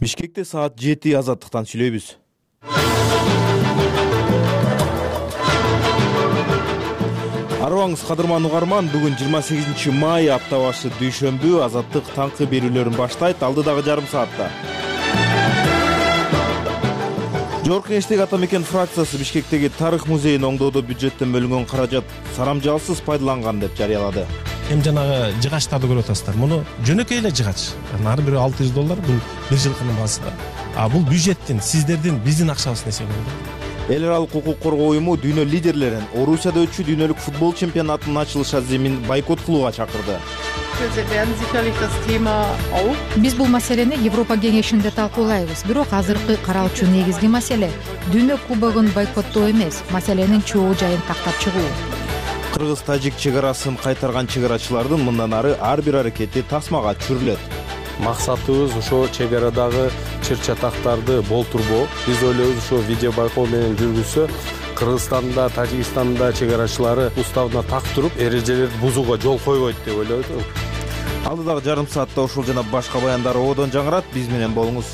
Бишкекте саат 7 азаттыктан сүйлөйбүз. Арыбаңыз кадырман угарман, бүгүн 28 май апта башы дүйшөмбү. Азаттык таңкы берүүлөрүн баштайт алдыдагы жарым саатта. Жогорку Кеңештеги ата мекен фракциясы Бишкектеги тарых музейин оңдоодо бюджеттен бөлүнгөн каражат сарамжалсыз пайдаланган деп жарыялады. Эми жанагы жыгачтарды көрүп атасыздар. Муну жөнөкөй эле жыгач. Ар бири $600, бул бир жылкынын баасы да. Бул бюджеттин, сиздердин, биздин акчабызын эсебинде. Эл аралык укук коргоо уюму дүйнө лидерлерин Орусияда өтчү дүйнөлүк футбол чемпионатынын ачылыш аземин бойкот кылууга чакырды. Биз бул маселени Европа кеңешинде талкуулайбыз. Бирок азыркы каралчу негизги маселе дүйнө кубогун бойкоттоо эмес, маселенин чогуу жайын тактап чыгуу. Кыргыз-тажик чек арасын кайтарган чек арачылардын мындан ары ар бир аракети тасмага түшүрүлөт. Максатыбыз ошо чек арадагы чыр-чатактарды болтурбоо. Биз ойлойбуз ошо видео байкоо менен жүргүзсө, Кыргызстанда, Тажикстанда чек арачылары уставына так туруп, эрежелерди бузууга жол койбойт деп ойлойбуз. Алдыдагы жарым саатта ушул жана башка баяндар ободон жаңырат, биз менен болуңуз.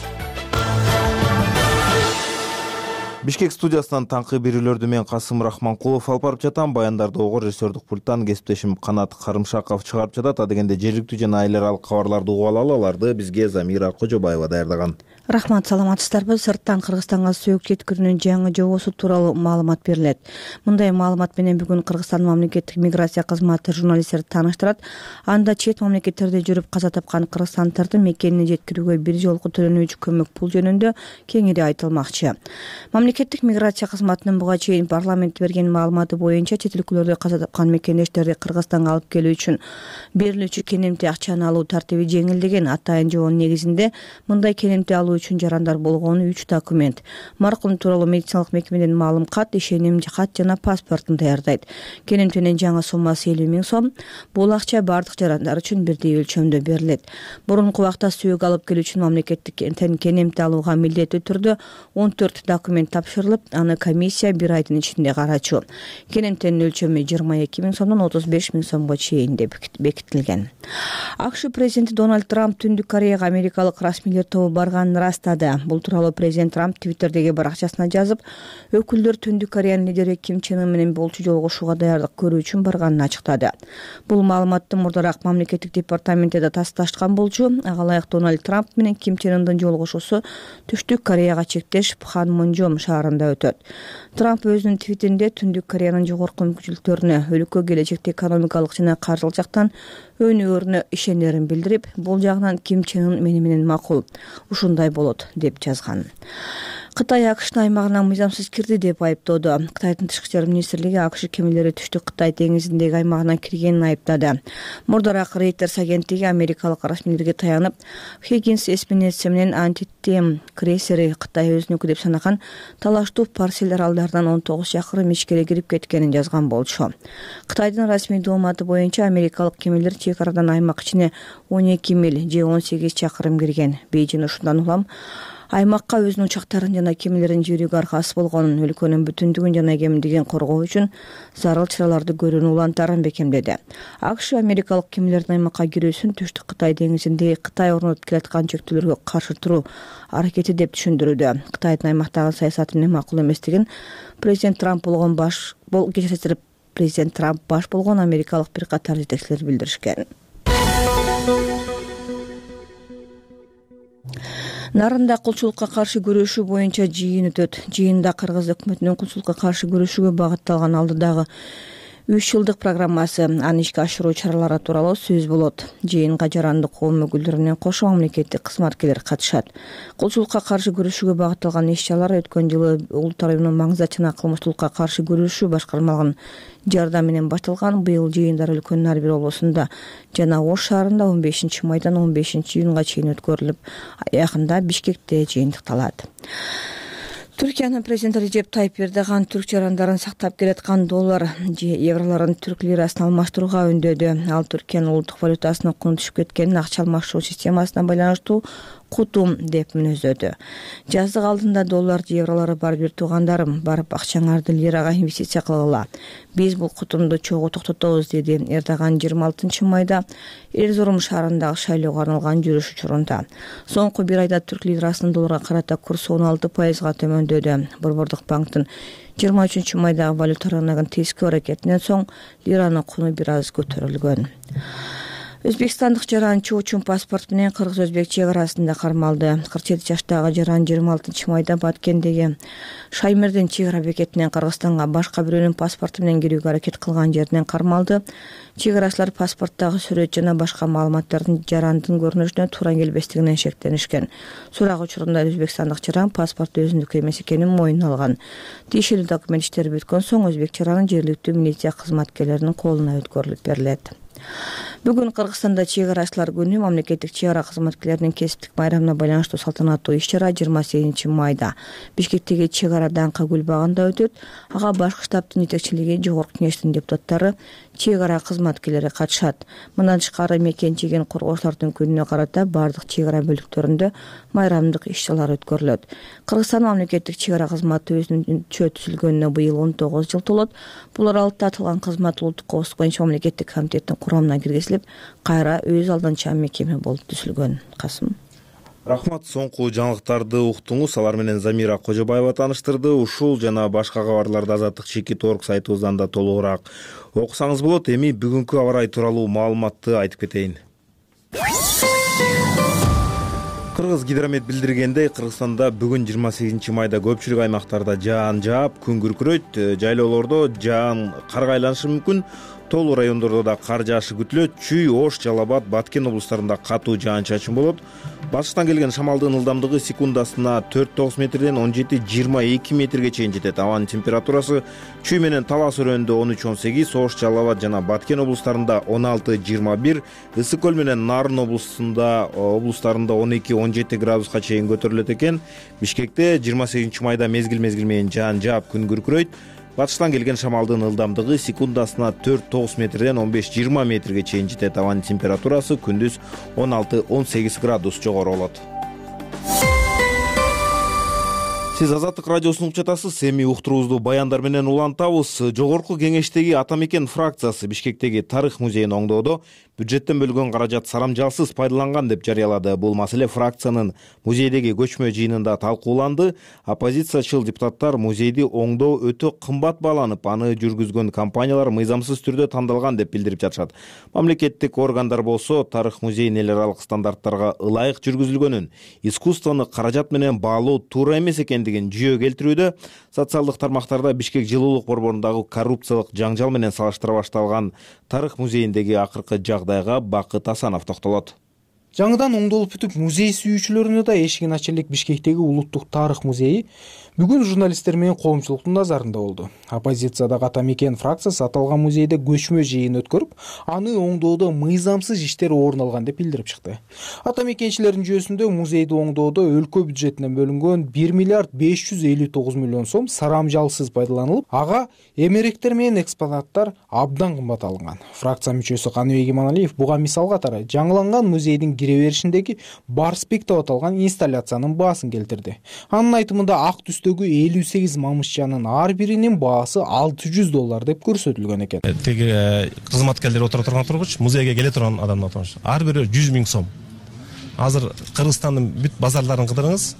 Бишкек студиясынан таңкы берүүлөрдү мен Касым Рахманкулов алып барып жатам. Баяндарды ого режиссердик пульттан кесиптешим Канат Карымшаков чыгарып жатат. Адегенде жергиликтүү жана эл аралык кабарларды угуп алалы, аларды бизге Замира Кожобаева даярдаган. Рахмат, саламатсыздарбы? Сырттан Кыргызстанга сөөк жеткирүүнүн жаңы жобосу тууралуу маалымат берилет. Мындай маалымат менен бүгүн Кыргызстан мамлекеттик миграция кызматы журналисттерди тааныштырат. Анда чет мамлекеттерде жүрүп каза тапкан кыргызстандардын мекенине жеткирүүгө бир жолку төлөнүүчү көмөк пул жөнүндө кеңири айтылмакчы. Мамлекеттик миграция кызматынын буга чейин парламент берген маалыматы боюнча чет өлкөлөрдө каза тапкан мекендештерди Кыргызстанга алып келүү үчүн берилүүчү кенемти акчаны алуу тартиби жеңилдеген. Атайын жобонун негизинде мындай кенемти алуу үчүн жарандар болгону 3 документ: маркум тууралуу медициналык мекемеден маалым кат, ишеним кат жана паспортун даярдайт. Кенемтинин жаңы суммасы 50 000 сом. Бул акча бардык жарандар үчүн бирдей өлчөмдө берилет. Мурунку убакта сүйөк алып келүү үчүн мамлекеттик кенемти алууга милдеттүү түрдө 14 документ тапшырылып, аны комиссия 1 айдын ичинде карачу. Кенемтинин өлчөмү 22 000 сомдон 35 000 сомго чейин деп бекитилген. АКШ президенти Дональд Трамп Түндүк Кореяга америкалык расмийлер тобу барганын растады. Бул тууралуу президент Трамп Твиттердеги баракчасына жазып, өкүлдөр Түндүк Кореянын лидери Ким Чен Ын менен болчу жолугушууга даярдык көрүү үчүн барганын ачыктады. Бул маалыматты мурдараак мамлекеттик департаменти да тасташкан болчу. Ага ылайык Дональд Трамп менен Ким Чен Ындын жолугушуусу Түштүк Кореяга чектеш Пханмунжом шаарында өтөт. Трамп өзүнүн твитинде Түндүк Кореянын жогорку мүмкүнчүлүктөрүнө, өлкө келечекте экономикалык жана каржылык жактан өнүгөрүнө ишенерин билдирип, бул жагынан Ким Чен Ын менен макул, ушундай болот деп жазган. Кытай АКШнын аймагына мыйзамсыз кирди деп айыптоодо. Кытайдын тышкы иштер министрлиги АКШ кемелери Түштүк Кытай деңизиндеги аймагына киргенин айыптады. Мурдараак Reuters агенттиги америкалык расмийлерге таянып, Higgins эсминеси менен антитем крейсери Кытай өзүнүкү деп санаган талаштуу Парсел аралдарынан 19 чакырым ичкере кирип кеткенин жазган болчу. Кытайдын расмий маалыматы боюнча америкалык кемелер чек арадан аймак ичине 12 миль же 18 чакырым кирген. Бейжин ушундан улам аймакка өзүнүн учактарын жана кемелерин жиберүүгө аркасы болгонун, өлкөнүн бүтүндүгүн жана кеминдигин коргоо үчүн зарыл чараларды көрүүнү улантарын бекемдеди. АКШ америкалык кемелердин аймакка кирүүсүн Түштүк Кытай деңизиндеги Кытай орнотуп келаткан чектөөлөргө каршы туруу аракети деп түшүндүрүүдө. Кытайдын аймактагы саясаты менен макул эместигин президент Трамп баш болгон америкалык бир катар жетекчилер билдиришкен. Нарында кулчулукка каршы күрөшүү боюнча жыйын өтөт. Жыйында Кыргыз өкмөтүнүн кулчулукка каршы күрөшүүгө багытталган алдыдагы 3 жылдык программасы, аны ишке ашыруу чаралары тууралуу сөз болот. Жыйынга жарандык коом өкүлдөрүнөн кошо мамлекеттик кызматкерлер катышат. Кулчулукка каршы күрөшүүгө багытталган иш-чаралар өткөн жылы Улуттар уюмунун маңызды жана кылмыштуулукка каршы күрөшүү башкармалыгынын жардамы менен башталган. Быйыл жыйындар өлкөнүн ар бир облусунда жана Ош шаарында 15 майдан 15 июнга чейин өткөрүлүп, аягында Бишкекте жыйынтыкталат. Түркиянын президенти Режеп Тайып Эрдоган түрк жарандарын сактап келаткан доллар же евролорун түрк лирасына алмаштырууга үндөдү. Ал Түркиянын улуттук валютасына куну түшүп кеткенин акча алмашуу системасына байланыштуу кутум деп мүнөздөдү. Жаздык алдында долларды, евролорду барып бир туугандарым, барып акчаңарды лирага инвестиция кылгыла. Биз бул кутумду чогуу токтотобуз, деди Эрдоган 26 майда Эрзурум шаарындагы шайлоого арналган жүрүш учурунда. Соңку бир айда түрк лирасынын долларга карата курсу 16% төмөндөдү. Борбордук банктын 23 майдагы валюта рыногунун тескөө аракетинен соң лиранын куну бир аз көтөрүлгөн. Өзбекстандык жаран Чоочун паспорт менен кыргыз-өзбек чек арасында кармалды. 47 жаштагы жаран 26 майда Баткендеги Шаймердин чек ара бекетинен Кыргызстанга башка бирөөнүн паспорту менен кирүүгө аракет кылган жеринен кармалды. Чек арачылар паспорттагы сүрөт жана башка маалыматтардын жарандын көрүнүшүнө туура келбестигинен шектенишкен. Сурак учурунда өзбекстандык жаран паспорт өзүнүкү эмес экенин мойнуна алган. Тиешелүү документ иштери бүткөн соң өзбек жаранын жергиликтүү милиция кызматкерлеринин колуна өткөрүлүп берилет. Бүгүн Кыргызстанда чек арачылар күнү мамлекеттик чек ара кызматкерлеринин кесиптик байрамына байланыштуу салтанаттуу иш-чара 28 майда Бишкектеги чек ара даңкы гүл багында өтөт. Ага башкы штабтын жетекчилиги, жогорку кеңештин депутаттары, чек ара кызматкерлери катышат. Мындан тышкары мекен чеген коргоочулардын күнүнө карата бардык чек ара бөлүктөрүндө майрамдык иш-чаралар өткөрүлөт. Кыргызстан мамлекеттик чек ара кызматы өзүнүн түзүлгөнүнө быйыл 19 жыл толот. Бул аралыкта аталган кызмат улуттук коопсуздук боюнча мамлекеттик комитеттин курамына киргизилип, кайра өз алдынча мекеме болуп түзүлгөн. Касым. Рахмат, соңку жаңылыктарды уктуңуз. Алар менен Замира Кожобаева тааныштырды. Ушул жана башка кабарларды Азаттык Чекит.org сайтыбыздан да толугураак окусаңыз болот. Эми бүгүнкү аба ырайы тууралуу маалыматты айтып кетейин. Кыргыз гидромет билдиргендей, Кыргызстанда бүгүн 28 майда көпчүлүк аймактарда жаан жаап, күн күркүрөйт. Жайлоолордо жаан карга айланышы мүмкүн. Тоолуу райондордо да кар жаашы күтүлөт. Чүй, Ош, Жалал Абад, Баткен облустарында катуу жаан-чачын болот. Батыштан келген шамалдын ылдамдыгы секундасына 4-9 метрден 17-22 метрге чейин жетет. Абанын температурасы Чүй менен Талас өрөөнүндө 13-18, Ош, Жалал Абад жана Баткен облустарында 16-21, Ысык көл менен Нарын облустарында 12-17 градуска чейин көтөрүлөт экен. Бишкекте 28 майда мезгил менен жаан жаап, күн күркүрөйт. Батыштан келген шамалдын ылдамдыгы секундасына 4-9 метрден 15-20 метрге чейин жетет. Абанын температурасы күндүз 16-18 градус жогору болот. Сиз Азаттык радиосун угуп жатасыз. Эми уктуруубузду баяндар менен улантабыз. Жогорку кеңештеги Ата Мекен фракциясы Бишкектеги Тарых музейин оңдоодо бюджеттен бөлгөн каражат сарамжалсыз пайдаланган деп жарыялады. Бул маселе фракциянын музейдеги көчмө жыйынында талкууланды. Оппозициячыл депутаттар музейди оңдоо өтө кымбат бааланып, аны жүргүзгөн компаниялар мыйзамсыз түрдө тандалган деп билдирип жатышат. Мамлекеттик органдар болсо Тарых музейин эл аралык стандарттарга ылайык жүргүзүлгөнүн, искусствону каражат менен баалоо туура эмес экендигин жүйө келтирүүдө. Социалдык тармактарда Бишкек жылуулук борборундагы коррупциялык жаңжал менен салыштыра башталган Тарых музейиндеги акыркы жагдайга Бакыт Асанов токтолот. Жаңыдан оңдолуп бүтүп, музей сүйүүчүлөрүнө да эшигин ача элек Бишкектеги Улуттук Тарых музейи бүгүн журналисттер менен коомчулуктун назарында болду. Оппозициядагы Ата Мекен фракциясы аталган музейде көчмө жыйын өткөрүп, аны оңдоодо мыйзамсыз иштер орун алган деп билдирип чыкты. Ата Мекенчилердин жүйөсүндө музейди оңдоодо өлкө бюджетинен бөлүнгөн 1 миллиард 559 миллион сом сарамжалсыз пайдаланылып, ага эмеректер менен экспонаттар абдан кымбат алынган. Фракция мүчөсү Каныбек Иманалиев буга мисал катары жаңыланган музейдин кире беришиндеги Барспек деп аталган инсталляциянын баасын келтирди. Анын айтымында ак түстөгү 58 мамышчанын ар биринин баасы $600 деп көрсөтүлгөн экен. Теги кызматкерлер отура турган тургуч, музейге келе турган адамдар тургуч. Ар бири 100 000 сом. Азыр Кыргызстандын бүт базарларын кыдырыңыз,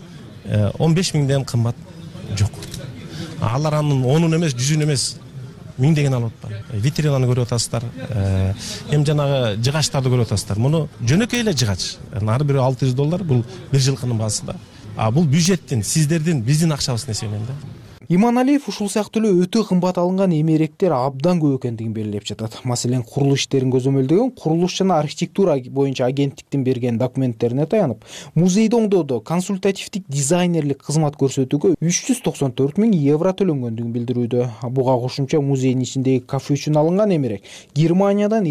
15 000ден кымбат жок. Алар анын 10-ун эмес, 100-ун эмес, 1000 алып атпайбы. Витринаны көрүп атасыздар, эми жанагы жыгачтарды көрүп атасыздар. Муну жөнөкөй эле жыгач. Ар бири $600, бул бир жылкынын баасы да. Бул бюджеттин, сиздердин, биздин акчабыздын эсебинен да. Иманалиев ушул сыяктуу эле өтө кымбат алынган эмеректер абдан көп экендигин белгилеп жатат. Маселен, курулуш иштерин көзөмөлдөгөн Курулуш жана архитектура боюнча агенттиктин берген документтерине таянып, музейди оңдоодо консультативдик дизайнерлик кызмат көрсөтүүгө €394 000 төлөнгөндүгүн билдирүүдө. Буга кошумча музейдин ичиндеги кафе үчүн алынган эмерек Германиядан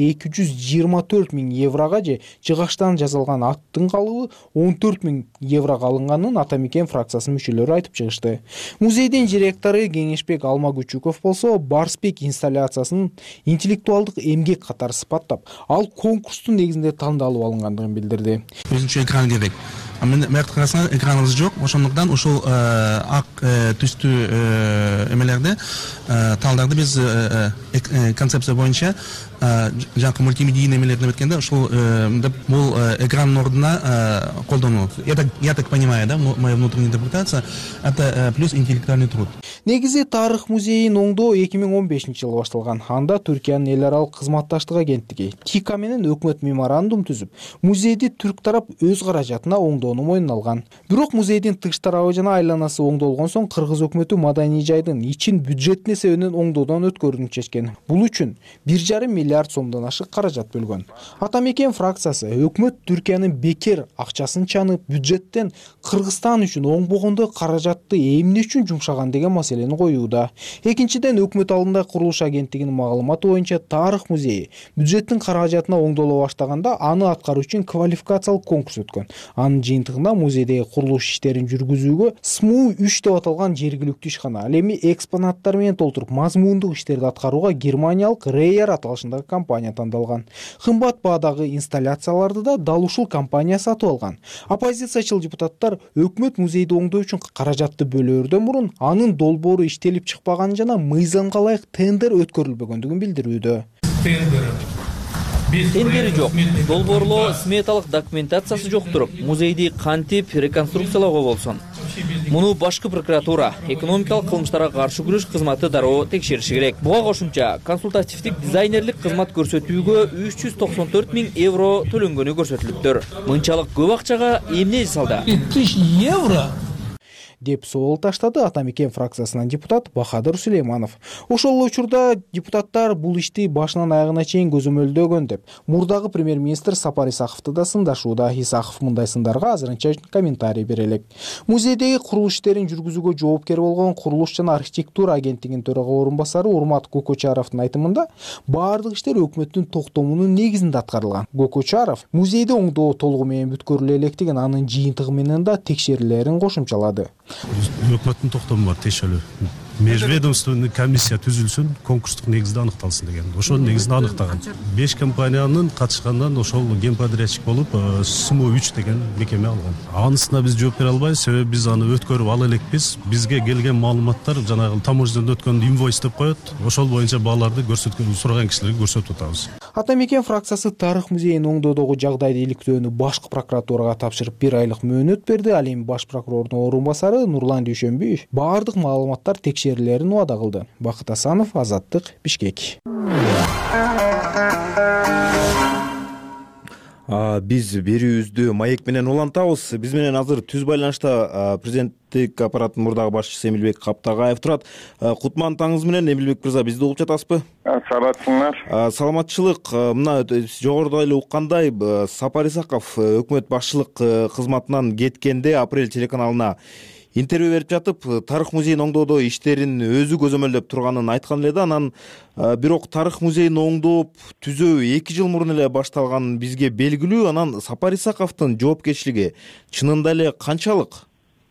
€224 000 же жыгачтан жасалган аттын калыбы €14 000 алынганын Ата Мекен фракциясынын мүчөлөрү айтып чыгышты. Музейдин директору Кеңешбек Алмагүчүков болсо Барспек инсталляциясынын интеллектуалдык эмгек катары сыпаттап, ал конкурстун негизинде тандалып алынгандыгын билдирди. Өзүнчө экран керек. Мыяктан карасаңыз экраныбыз жок, ошондуктан ушул ак түстүү эмелерди, талдарды биз концепция боюнча жанакы мультимедийный эмелерден өткөндө ушул бул экранын ордуна колдонулат. Я так понимаю, да, моя внутренняя интерпретация, это плюс интеллектуальный труд. Негизи тарых музейин оңдоо 2015-жылы башталган. Анда Түркиянын эл аралык кызматташтык агенттиги ТИКА менен өкмөт меморандум түзүп, музейди түрк тарап өз каражатына оңдоону мойнуна алган. Бирок музейдин тыш тарабы жана айланасы оңдолгон соң кыргыз өкмөтү маданий жайдын ичин бюджетин эсебинен оңдоодон өткөрүүнү чечкен. Бул үчүн 1,5 миллиард сомдон ашык каражат бөлгөн. Атамекен фракциясы өкмөт Түркиянын бекер акчасын чанып, бюджеттен Кыргызстан үчүн оңбогондой каражатты эмне үчүн жумшаган деген маселени коюуда. Экинчиден, өкмөт алдында курулуш агенттигинин маалыматы боюнча тарых музейи бюджеттин каражатына оңдоло баштаганда аны аткаруу үчүн квалификациялык конкурс өткөн. Анын жыйынтыгында музейдеги курулуш иштерин жүргүзүүгө СМУ 3 деп аталган жергиликтүү ишкана, ал эми экспонаттар менен толтуруп мазмундук иштерди аткарууга германиялык Рейер аталышындагы компания тандалган. Кымбат баадагы инсталляцияларды да дал ушул компания сатып алган. Оппозициячыл депутаттар өкмөт музейди оңдоо үчүн каражатты бөлөөрдөн мурун анын долбоору иштелип чыкпаган жана мыйзамга ылайык тендер өткөрүлбөгөндүгүн билдирүүдө. Тендери жок, долбоорлоо сметалык документациясы жоктур. Музейди кантип реконструкциялоого болсун. Муну башкы прокуратура, экономикалык кылмыштарга каршы күрөш кызматы дароо текшериши керек. Буга кошумча консультативдик дизайнерлик кызмат көрсөтүүгө 394 000 евро төлөнгөнү көрсөтүлүптүр. Мынчалык көп акчага эмне жасалды? 1000 евро деп суал таштады Атамекен фракциясынан депутат Бахадыр Сулейманов. Ошол учурда депутаттар бул ишти башынан аягына чейин көзөмөлдөгөн деп мурдагы премьер-министр Сапар Исаковду да сындашууда. Исаков мындай сындарга азырынча комментарий бере элек. Музейдеги курулуш иштерин жүргүзүүгө жоопкер болгон курулуш жана архитектура агенттигинин төрага орун басары Урмат Гокочаровдун айтымында баардык иштер өкмөттүн токтомунун негизинде аткарылган. Гокочаров музейди оңдоо толугу менен бүткөрүлө электигин, анын жыйынтыгы менен да текшерилерин кошумчалады. Өкмөттүн токтому бар, тиешелүү. Межведомственный комиссия түзүлсүн, конкурстук негизде аныкталсын деген. Ошол негизде аныктаган. 5 компаниянын катышкандан ошол генподрядчик болуп СМУ 3 деген мекеме алган. Анысына биз жооп бере албайбыз, себеби биз аны өткөрүп ала элекпиз. Бизге келген маалыматтар жанагы таможнядан өткөн инвойс деп коет. Ошол боюнча бааларды көрсөткөн, сураган кишилерге көрсөтүп атабыз. Атамекен фракциясы тарых музейин оңдоодогу жагдайды иликтөөнү башкы прокуратурага тапшырып 1 айлык мөөнөт берди. Ал эми баш прокурордун орун басары Нурлан Дүйшөнбиев баардык маалыматтар текшерилерин убада кылды. Бакыт Асанов, Азаттык, Бишкек. Биз берүүбүздү маек менен улантабыз. Биз менен азыр түз байланышта президенттик аппараттын мурдагы башчысы Эмилбек Каптагаев турат. Кутман таңыңыз менен, Эмилбек мырза, бизди угуп жатасызбы? Саламатсыңар. Саламатчылык. Мына жогоруда эле уккандай, Сапар Исаков өкмөт башчылык кызматынан кеткенде Апрель телеканалына интервью берип жатып, тарых музейин оңдоодо иштерин өзү көзөмөлдөп турганын айткан эле да. Анан бирок тарых музейин оңдоп түзөө 2 жыл мурун эле башталган бизге белгилүү. Анан Сапар Исаковдун жоопкерчилиги чынында эле канчалык?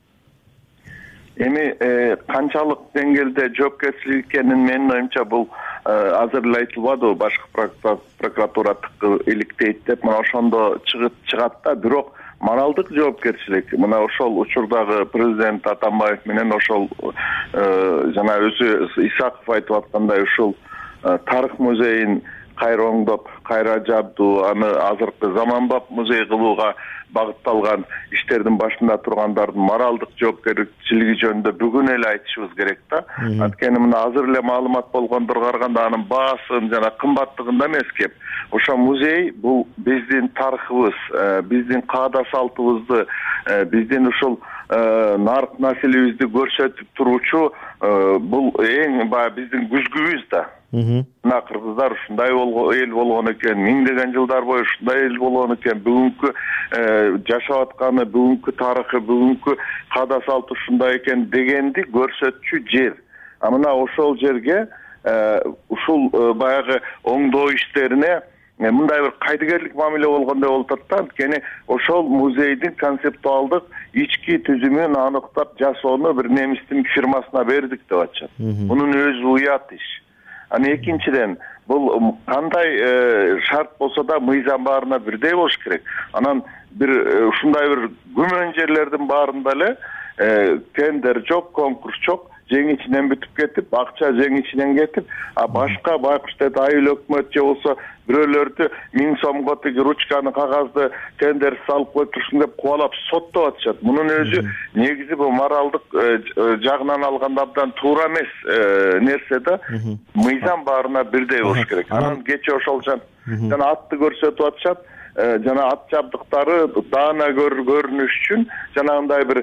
Эми канчалык деңгээлде жоопкерчилик экенин менин оюмча бул азыр эле айтылбады, башкы прокуратура иликтейт деп. Мына ошондо чыгат да, бирок моралдык жоопкерчилик мына ошол учурдагы президент Атамбаев менен ошол жана өзү Исаков айтып аткандай ушул тарых музейин кайра оңдоп, кайра жабдуу, аны азыркы заманбап музей кылууга багытталган иштердин башында тургандардын моралдык жоопкерчилиги жөнүндө бүгүн эле айтышыбыз керек да. Анткени мына азыр эле маалымат болгондорго караганда анын баасын жана кымбаттыгында эмес кеп. Ошо музей бул биздин тарыхыбыз, биздин каада салтыбызды, биздин ушул нарк населебизди көрсөтүп туруучу бул эң биздин күзгүбүз да. Мына кыргыздар ушундай эл болгон экен, миңдеген жылдар бою ушундай эл болгон экен. Бүгүнкү жашап атканы, бүгүнкү тарыхы, бүгүнкү каада салты ушундай экен дегенди көрсөтчү жер. Мына ошол жерге ушул баягы оңдоо иштерине мындай бир кайдыгерлик мамиле болгондой болуп атат да. Анткени ошол музейдин концептуалдык ички түзүмүн аныктап жасоону бир немистин фирмасына бердик деп атышат. Мунун өзү уят иш. Аны экинчиден, бул кандай шарт болсо да мыйзам баарына бирдей болуш керек. Анан бир ушундай бир күмөн жерлердин баарында эле тендер жок, конкурс жок, жең ичинен бүтүп кетип, акча жең ичинен кетип, а башка байкуштет айыл өкмөт же болсо бирөөлөрдү 1000 сомго тиги ручканы, кагазды тендер салып коюп турушун деп кубалап соттоп атышат. Мунун өзү негизи бул моралдык жагынан алганда абдан туура эмес нерсе да. Мыйзам баарына бирдей болуш керек. Анан кечээ ошол жана атты көрсөтүп атышат. Жана ат жабдыктары даана көрүнүш үчүн жанагындай бир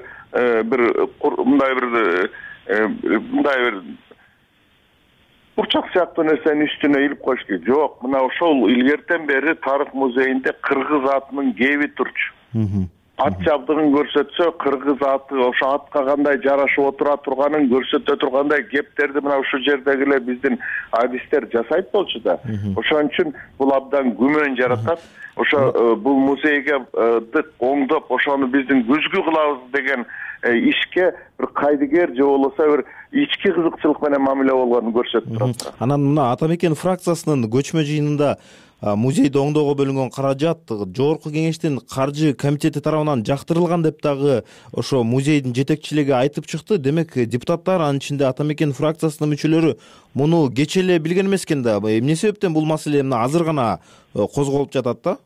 урчак сыяктуу нерсенин үстүнө илип коюш керек. Жок, мына ошол илгертен бери тарых музейинде кыргыз атынын кеби турчу. Ат жабдыгын көрсөтсө, кыргыз аты ошо атка кандай жарашып отура турганын көрсөтө тургандай кептерди мына ушул жердеги эле биздин адистер жасайт болчу да. Ошон үчүн бул абдан күмөн жаратат. Ошо бул музейге оңдоп, ошону биздин күзгү кылабыз деген ишке бир кайдыгер же болбосо бир ички кызыкчылык менен мамиле болгонун көрсөтүп турат. Анан мына Атамекен фракциясынын көчмө жыйынында музейди оңдоого бөлүнгөн каражат жогорку кеңештин каржы комитети тарабынан жактырылган деп дагы ошо музейдин жетекчилиги айтып чыкты. Демек депутаттар, анын ичинде Атамекен фракциясынын мүчөлөрү муну кечээ эле билген эмес экен да. Эмне себептен бул маселе мына азыр гана козголуп жатат да?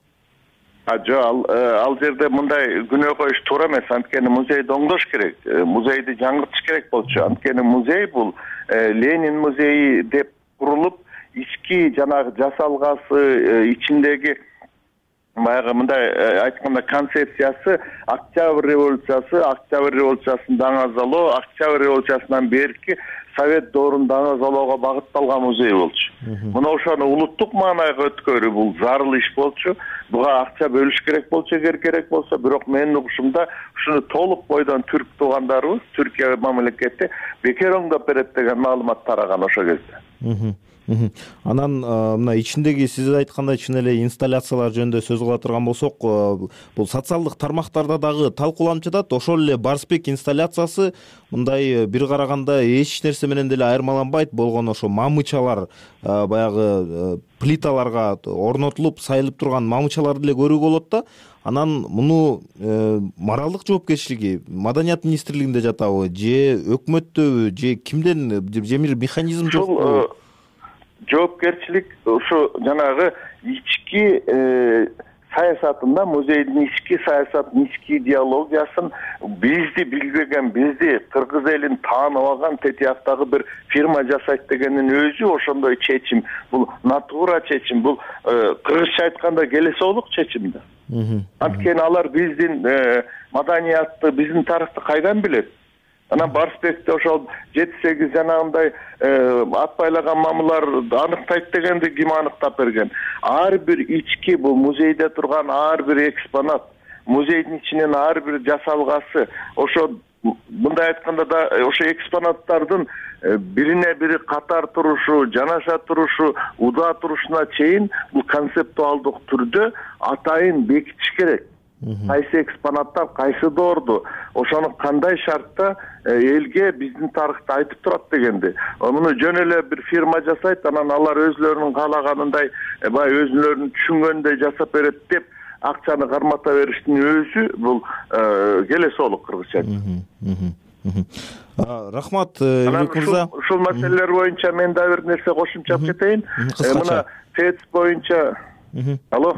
Жок, ал жерде мындай күнөө коюш туура эмес. Анткени музейди оңдош керек, музейди жаңыртыш керек болчу. Анткени музей бул Ленин музейи деп курулуп, ички жанагы жасалгасы, ичиндеги баягы мындай айтканда концепциясы Октябрь революциясын даңазалоо, Октябрь революциясынан берки Совет доорун даңазалоого багытталган музей болчу. Мына ошону улуттук маанайга өткөрүү бул зарыл иш болчу. Буга акча бөлүш керек болчу, эгер керек болсо, бирок менин угушумда ушуну толук бойдон түрк туугандарыбыз Түркия мамлекети бекер оңдоп берет деген маалымат тараган ошол кезде. Анан мына ичиндеги сиз айткандай чын эле инсталляциялар жөнүндө сөз кыла турган болсок, бул социалдык тармактарда дагы талкууланып жатат. Ошол эле Барсбек инсталляциясы мындай бир караганда эч нерсе менен деле айырмаланбайт болгон ошо мамычалар, баягы плиталарга орнотулуп сайылып турган мамычаларды эле көрүүгө болот да. Анан муну моралдык жоопкерчилиги Маданият министрлигинде жатабы же өкмөттөбү же кимден, же бир механизм жокпу? Жоопкерчилик ушу жанагы ички саясатында, музейдин ички саясатын, ички идеологиясын бизди билбеген, бизди кыргыз элин таанып алган тетияктагы бир фирма жасайт дегенин өзү ошондой чечим. Бул натура чечим, бул кыргызча айтканда келесоолук чечим да. Анткени алар биздин маданиятты, биздин тарыхты кайдан билет? Анан Барсбекте ошол 7-8 жанагындай атпайлаган мамылар аныктайт дегенди ким аныктап берген? Ар бир ички бул музейде турган ар бир экспонат, музейдин ичинен ар бир жасалгасы, ошо мындай айтканда да ошо экспонаттардын бирине бири катар турушу, жанаша турушу, удаа турушуна чейин бул концептуалдык түрдө атайын бекитиш керек. Кайсы экспонаттар кайсы доорду, ошону кандай шартта элге биздин тарыхты айтып турат дегенди. Муну жөн эле бир фирма жасайт, анан алар өзлөрүнүн каалаганындай, баягы өзүлөрүнүн түшүнгөндөй жасап берет деп акчаны кармата бериштин өзү бул келесоолук кыргызча. Рахмат, Элбек мырза. Ушул маселелер боюнча мен да бир нерсе кошумча алып кетейин. Мына ТЭЦ боюнча Алло,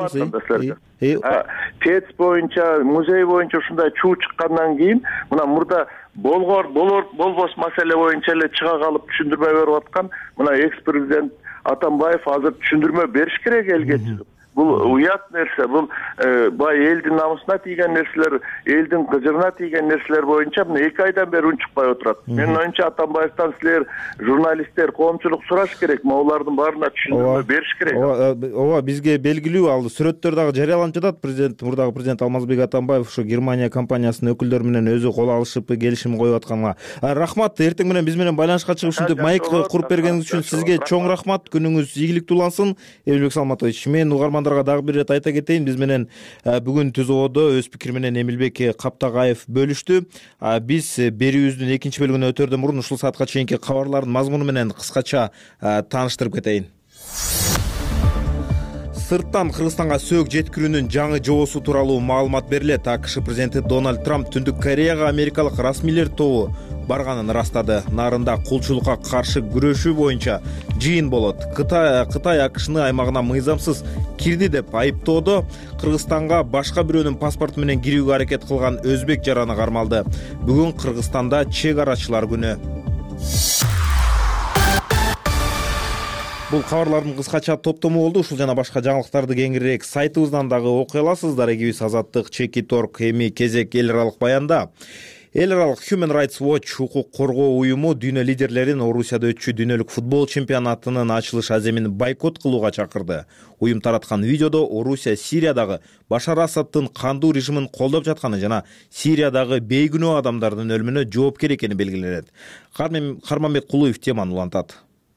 ТЭЦ боюнча, музей боюнча ушундай чуу чыккандан кийин, мына мурда болбос маселе боюнча эле чыга калып түшүндүрмө берип аткан, мына экс-президент Атамбаев азыр түшүндүрмө бериш керек элге чыгып. Бул уят нерсе, бул бай элдин намысына тийген нерселер, элдин кыжырына тийген нерселер боюнча мына 2 айдан бери унчукпай отурат. Менин оюмча Атамбаевтан силер журналисттер, коомчулук сураш керек, олардын баарына түшүндүрмө бериш керек. Ооба, бизге белгилүү, ал сүрөттөр дагы жарыяланып жатат. Мурдагы президент Алмазбек Атамбаев ушу Германия компаниясынын өкүлдөрү менен өзү кол алышып, келишим коюп атканга. Рахмат, эртең менен биз менен байланышка чыгып ушинтип маек куруп бергениңиз үчүн сизге чоң рахмат. Күнүңүз ийгиликтүү улансын. Элбек Салматович, мен дагы бир ирет айта кетейин, биз менен бүгүн ТЗОдо өз пикири менен Эмилбек Каптагаев бөлүштү. Биз берүүбүздүн экинчи бөлүгүнө өтөрдөн мурун ушул саатка чейинки кабарлардын мазмуну менен кыскача тааныштырып кетейин. Сырттан Кыргызстанга сөөгү жеткирүүнүн жаңы жобосу тууралуу маалымат берилет. АКШ президенти Дональд Трамп Түндүк Кореяга америкалык расмийлер тобу барганын ырастады. Нарында кулчулукка каршы күрөшүү боюнча жыйын болот. Кытай АКШны аймагына мыйзамсыз кирди деп айыптоодо. Кыргызстанга башка бирөөнүн паспорту менен кирүүгө аракет кылган өзбек жараны кармалды. Бүгүн Кыргызстанда чек арачылар күнү. Бул кабарлардын кыскача топтому болду. Ушул жана башка жаңылыктарды кеңирээк сайтыбыздан дагы окуй аласыздар. Эгибиз Азаттык, Чекит.org, эми кезек эл аралык баянда. Эл аралык Human Rights Watch укук коргоо уюму дүйнө лидерлерин Орусияда өтчү дүйнөлүк футбол чемпионатынын ачылыш аземин бойкот кылууга чакырды. Уюм тараткан видеодо Орусия Сириядагы Башар Асадтын кандуу режимин колдоп жатканы жана Сириядагы бейгүнөө адамдардын өлүмүнө жоопкер экени белгиленет. Карманбек Кулуев теманы улантат.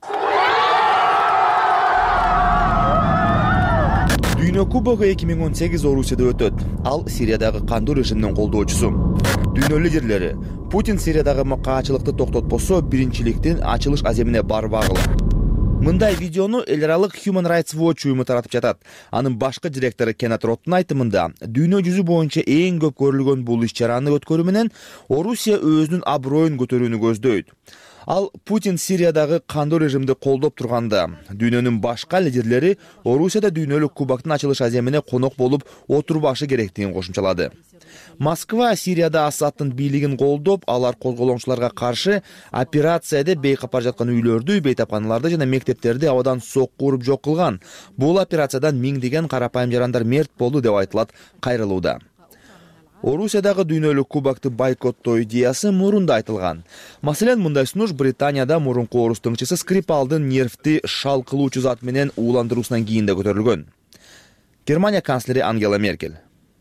Дүйнө кубогу 2018 Орусияда өтөт. Ал Сириядагы кандуу режимдин колдоочусу. Дүйнө лидерлери Путин Сириядагы макаачылыкты токтотпосо, биринчиликтин ачылыш аземине барбагыла. Мындай видеону эл аралык Human Rights Watch уюму таратып жатат. Анын башкы директору Кеннет Роттун айтымында, дүйнө жүзү боюнча эң көп көрүлгөн бул иш-чараны өткөрүү менен Орусия өзүнүн аброюн көтөрүүнү көздөйт. Ал Путин Сириядагы кандуу режимди колдоп турганда, дүйнөнүн башка лидерлери Орусияда дүйнөлүк кубоктун ачылыш аземине конок болуп отурбашы керектигин кошумчалады. Москва Сирияда Асадтын бийлигин колдоп, алар козголоңчуларга каршы операцияда бейкапар жаткан үйлөрдү, бейтапканаларды жана мектептерди абадан сокку уруп жок кылган. Бул операциядан миңдеген карапайым жарандар мерт болду деп айтылат кайрылууда. Орусиядагы дүйнөлүк кубокты бойкоттоо идеясы мурунда айтылган. Маселен, мындай сунуш Британияда мурунку орус тыңчысы Скрипалдын нервти шал кылуучу зат менен ууландыруусунан кийин да көтөрүлгөн. Германия канцлери Ангела Меркель.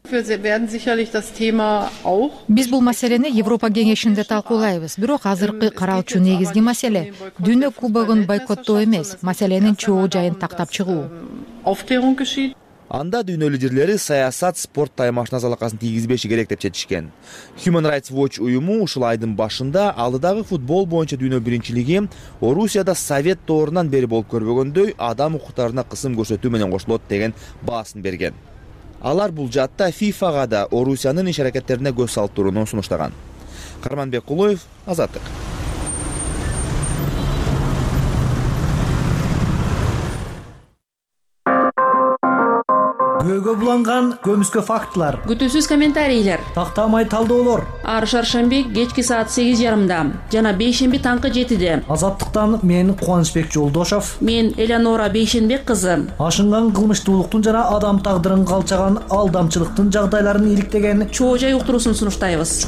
Биз бул маселени Европа кеңешинде талкуулайбыз. Бирок азыркы каралчу негизги маселе дүйнө кубогун бойкоттоо эмес, маселенин чоо жайын тактап чыгуу. Анда дүйнө лидерлери саясат, спорт таймашына залакасын тийгизбеши керек деп чечишкен. Human Rights Watch уюму ушул айдын башында алдыдагы футбол боюнча дүйнө биринчилиги Орусияда Совет доорунан бери болуп көрбөгөндөй адам укуктарына кысым көрсөтүү менен кошулот деген баасын берген. Алар бул жатта ФИФАга да Орусиянын иш-аракеттерине көз салып турууну сунуштаган. Карманбек Кулуев, Азаттык. Көөгө буланган көмүскө фактылар, күтүүсүз комментарийлер, тактамай талдоолор. Ар шаршемби кечки саат 8:30, жана бейшемби таңкы 7-де. Азаттыктан мен Кубанычбек Жолдошов, мен Элеонора Бейшенбек кызы. Ашынган кылмыштуулуктун жана адам тагдырын калчаган алдамчылыктын жагдайларын иликтеген чоо жай уктуруусун сунуштайбыз.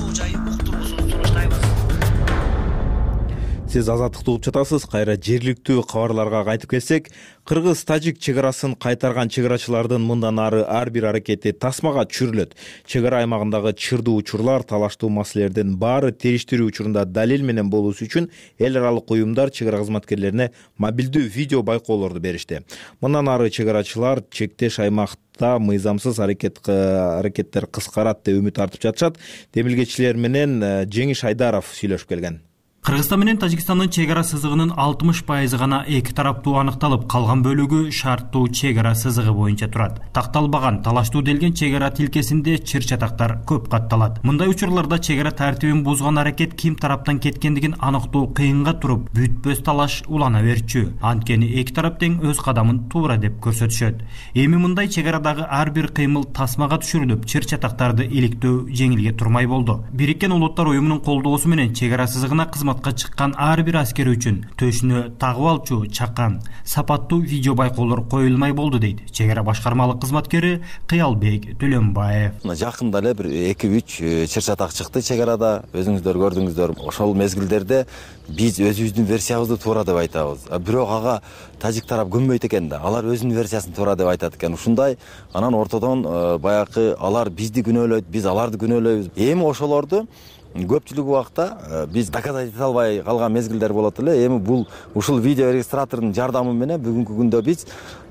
Сиз Азаттыкты угуп жатасыз. Кайра жергиликтүү кабарларга кайтып келсек, Кыргыз-Тажик чек арасын кайтарган чек арачылардын мындан ары ар бир аракети тасмага түшүрүлөт. Чек ара аймагындагы чырдуу учурлар, талаштуу маселелердин баары териштирүү учурунда далил менен болуусу үчүн эл аралык уюмдар чек ара кызматкерлерине мобилдүү видео байкоолорду беришти. Мындан ары чек арачылар чектеш аймакта мыйзамсыз аракеттер кыскарат деп үмүт артып жатышат. Демилгечилер менен Жеңиш Айдаров сүйлөшүп келген. Кыргызстан менен Тажикстандын чек ара сызыгынын 60% гана эки тараптуу аныкталып, калган бөлүгү шарттуу чек ара сызыгы боюнча турат. Такталбаган, талаштуу делген чек ара тилкесинде чыр-чатактар көп катталат. Мындай учурларда чек ара тартибин бузган аракет ким тараптан кеткендигин аныктоо кыйынга туруп, бүтпөс талаш улана берчү. Анткени эки тарап тең өз кадамын туура деп көрсөтүшөт. Эми мындай чек арадагы ар бир кыймыл тасмага түшүрүлүп, чыр-чатактарды иликтөө жеңилге турмай болду. Бириккен Улуттар уюмунун колдоосу менен чек ара сызыгына чыккан ар бир аскер үчүн төшүнө тагып алчу чакан сапаттуу видео байкоолор коюлмай болду дейт чек ара башкармалык кызматкери Кыялбек Төлөнбаев. Жакында эле бир 2-3 чыр-чатак чыкты чек арада, өзүңүздөр көрдүңүздөр. Ошол мезгилдерде биз өзүбүздүн версиябызды туура деп айтабыз. Бирок ага тажик тарап көнбөйт экен да. Алар өзүнүн версиясын туура деп айтат экен. Ушундай анан ортодон баягы алар бизди күнөөлөйт, биз аларды күнөөлөйбүз. Эми ошолорду көпчүлүк убакта биз доказать эте албай калган мезгилдер болот эле. Эми бул ушул видео регистратордун жардамы менен бүгүнкү күндө биз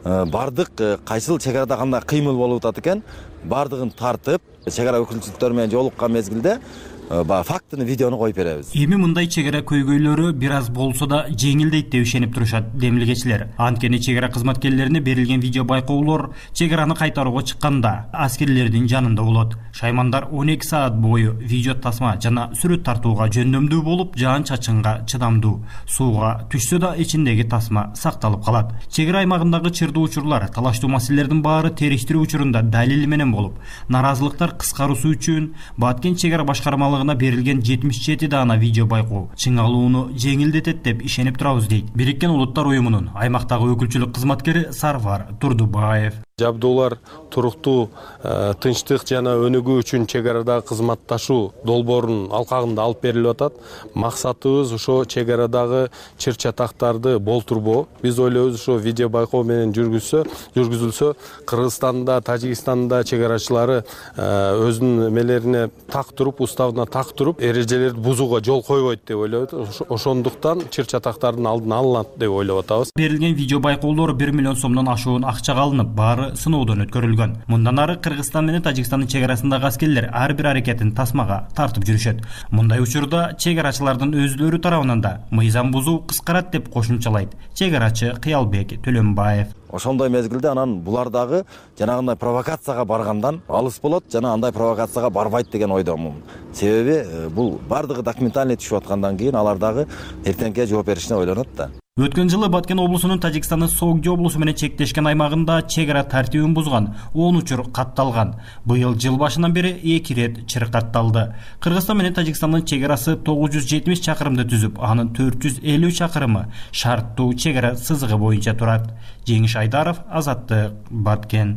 бардык кайсыл чек арада кандай кыймыл болуп атат экен бардыгын тартып чек ара өкүлчүлүктөр менен жолуккан мезгилде баягы фактыны видеону коюп беребиз. Эми мындай чек ара көйгөйлөрү бир аз болсо да жеңилдейт деп ишенип турушат демилгечилер. Анткени чек ара кызматкерлерине берилген видео байкоолор чек араны кайтарууга чыкканда аскерлердин жанында болот. Шаймандар 12 саат бою видео тасма жана сүрөт тартууга жөндөмдүү болуп, жаан чачынга чыдамдуу. Сууга түшсө да ичиндеги тасма сакталып калат. Чек ара аймагындагы чырдуу учурлар, талаштуу маселелердин баары териштирүү учурунда далили менен болуп, наразылыктар кыскаруусу үчүн Баткен чек ара башкармалыгына берилген 77 даана видео байкоо чыңалууну жеңилдетет деп ишенип турабыз дейт Бириккен Улуттар уюмунун аймактагы өкүлчүлүк кызматкери Сарвар Турдубаев. Жабдуулар туруктуу тынчтык жана өнүгүү үчүн чек арадагы кызматташуу долбоорунун алкагында алып берилип атат. Максатыбыз ошо чек арадагы чыр чатактарды болтурбоо. Биз ойлойбуз ошо видео байкоо менен жүргүзүлсө, Кыргызстанда, Тажикстанда чек арачылары өзүнүн эмелерине так туруп, уставына так туруп, эрежелерди бузууга жол койбойт деп ойлойбуз. Ошондуктан чыр чатактардын алдын алынат деп ойлоп атабыз. Берилген видео байкоолор 1 миллион сомдон ашуун акчага алынып, баары сыноодон өткөрүлгөн. Мындан ары Кыргызстан менен Тажикстандын чек арасындагы аскерлер ар бир аракетин тасмага тартып жүрүшөт. Мындай учурда чек арачылардын өздөрү тарабынан да мыйзам бузуу кыскарат деп кошумчалайт чек арачы Кыялбек Төлөнбаев. Ошондой мезгилде анан булар дагы жанагындай провокацияга баргандан алыс болот жана андай провокацияга барбайт деген ойдомун. Себеби бул бардыгы документальный түшүп аткандан кийин алар дагы эртеңке жооп беришине ойлонот да. Өткөн жылы Баткен облусунун Тажикстандын Согди облусу менен чектешкен аймагында чек ара тартибин бузган 10 учур катталган. Быйыл жыл башынан бери 2 рет чыркатталды. Кыргызстан менен Тажикстандын чек арасы 970 чакырымды түзүп, анын 450 чакырымы шарттуу чек ара сызыгы боюнча турат. Жеңиш Айдаров, Азаттык, Баткен.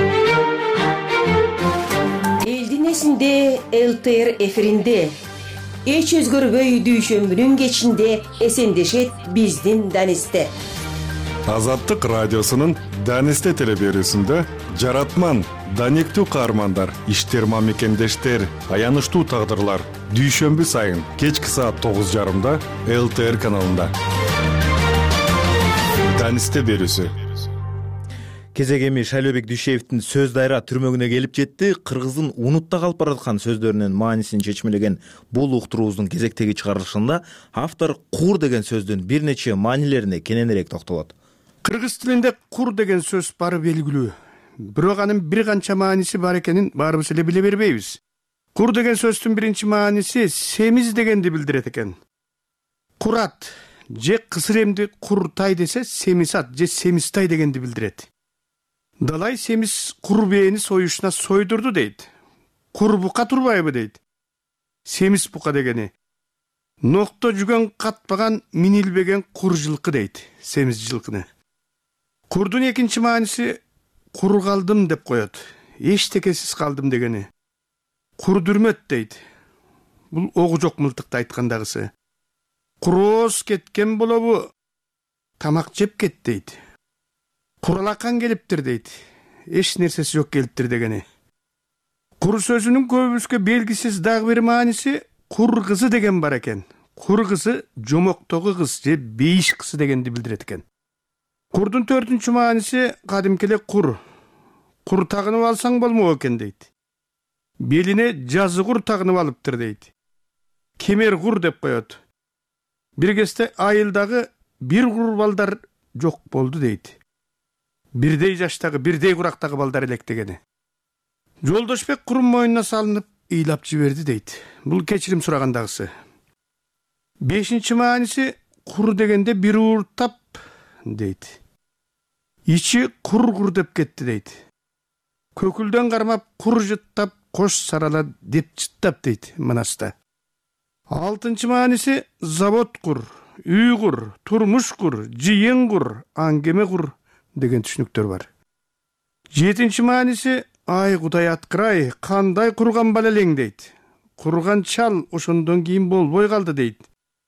Элдин эсинде ЛТР эфиринде эч өзгөрбөй дүйшөмбүнүн кечинде эсендешет биздин Данисте. Азаттык радиосунун Данисте телеберүүсүндө жаратман, даниктүү каармандар, иштерма мекендештер, аянычтуу тагдырлар дүйшөмбү сайын кечки саат 9:30 ЛТР каналында. Данисте берүүсү. Кезек эми Шайлообек Дүйшеевдин сөз дайра түрмөгүнө келип жетти. Кыргыздын унутта калып бараткан сөздөрүнүн маанисин чечмелеген бул уктуруубуздун кезектеги чыгарылышында автор кур деген сөздүн бир нече маанилерине кененирээк токтолот. Кыргыз тилинде кур деген сөз бары белгилүү. Бирок анын бир канча мааниси бар экенин баарыбыз эле биле бербейбиз. Кур деген сөздүн биринчи мааниси семиз дегенди билдирет экен. Курат же кысыр эмди куртай десе семисат же семистай дегенди билдирет. Далай семиз кур бээни союшуна сойдурду дейт. Кур бука турбайбы дейт. Семиз бука дегени. Нокто жүгөн катпаган минилбеген кур жылкы дейт. Семиз жылкыны. Курдун экинчи мааниси кур калдым деп коет. Эчтекесиз калдым дегени. Кур дүрмөт дейт. Бул огу жок мылтыкты айткандагысы. Курооз кеткен болобу тамак жеп кет дейт. Куралакан келиптир дейт. Эч нерсеси жок келиптир дегени. Кур сөзүнүн көбүбүзгө белгисиз дагы бир мааниси кур кызы деген бар экен. Кур кызы жомоктогу кыз же бейиш кызы дегенди билдирет экен. Курдун төртүнчү мааниси кадимки эле кур. Кур тагынып алсаң болмок экен дейт. Белине жазы кур тагынып алыптыр дейт. Кемер кур деп коет. Бир кезде айылдагы бир кур балдар жок болду дейт. Бирдей жаштагы, бирдей курактагы балдар элек дегени. Жолдошбек курун мойнуна салынып ыйлап жиберди дейт. Бул кечирим сурагандагысы. Бешинчи мааниси кур дегенде бир ууртап дейт. Ичи кур деп кетти дейт. Көкүлдөн кармап кур жыттап кош сарала деп жыттап дейт Манаста. Алтынчы мааниси завод кур, үй кур, турмуш кур, жыйын кур, аңгеме кур деген түшүнүктөр бар. Жетинчи мааниси ай Кудай аткырай, кандай курган бала элең дейт. Курган чал ошондон кийин болбой калды дейт.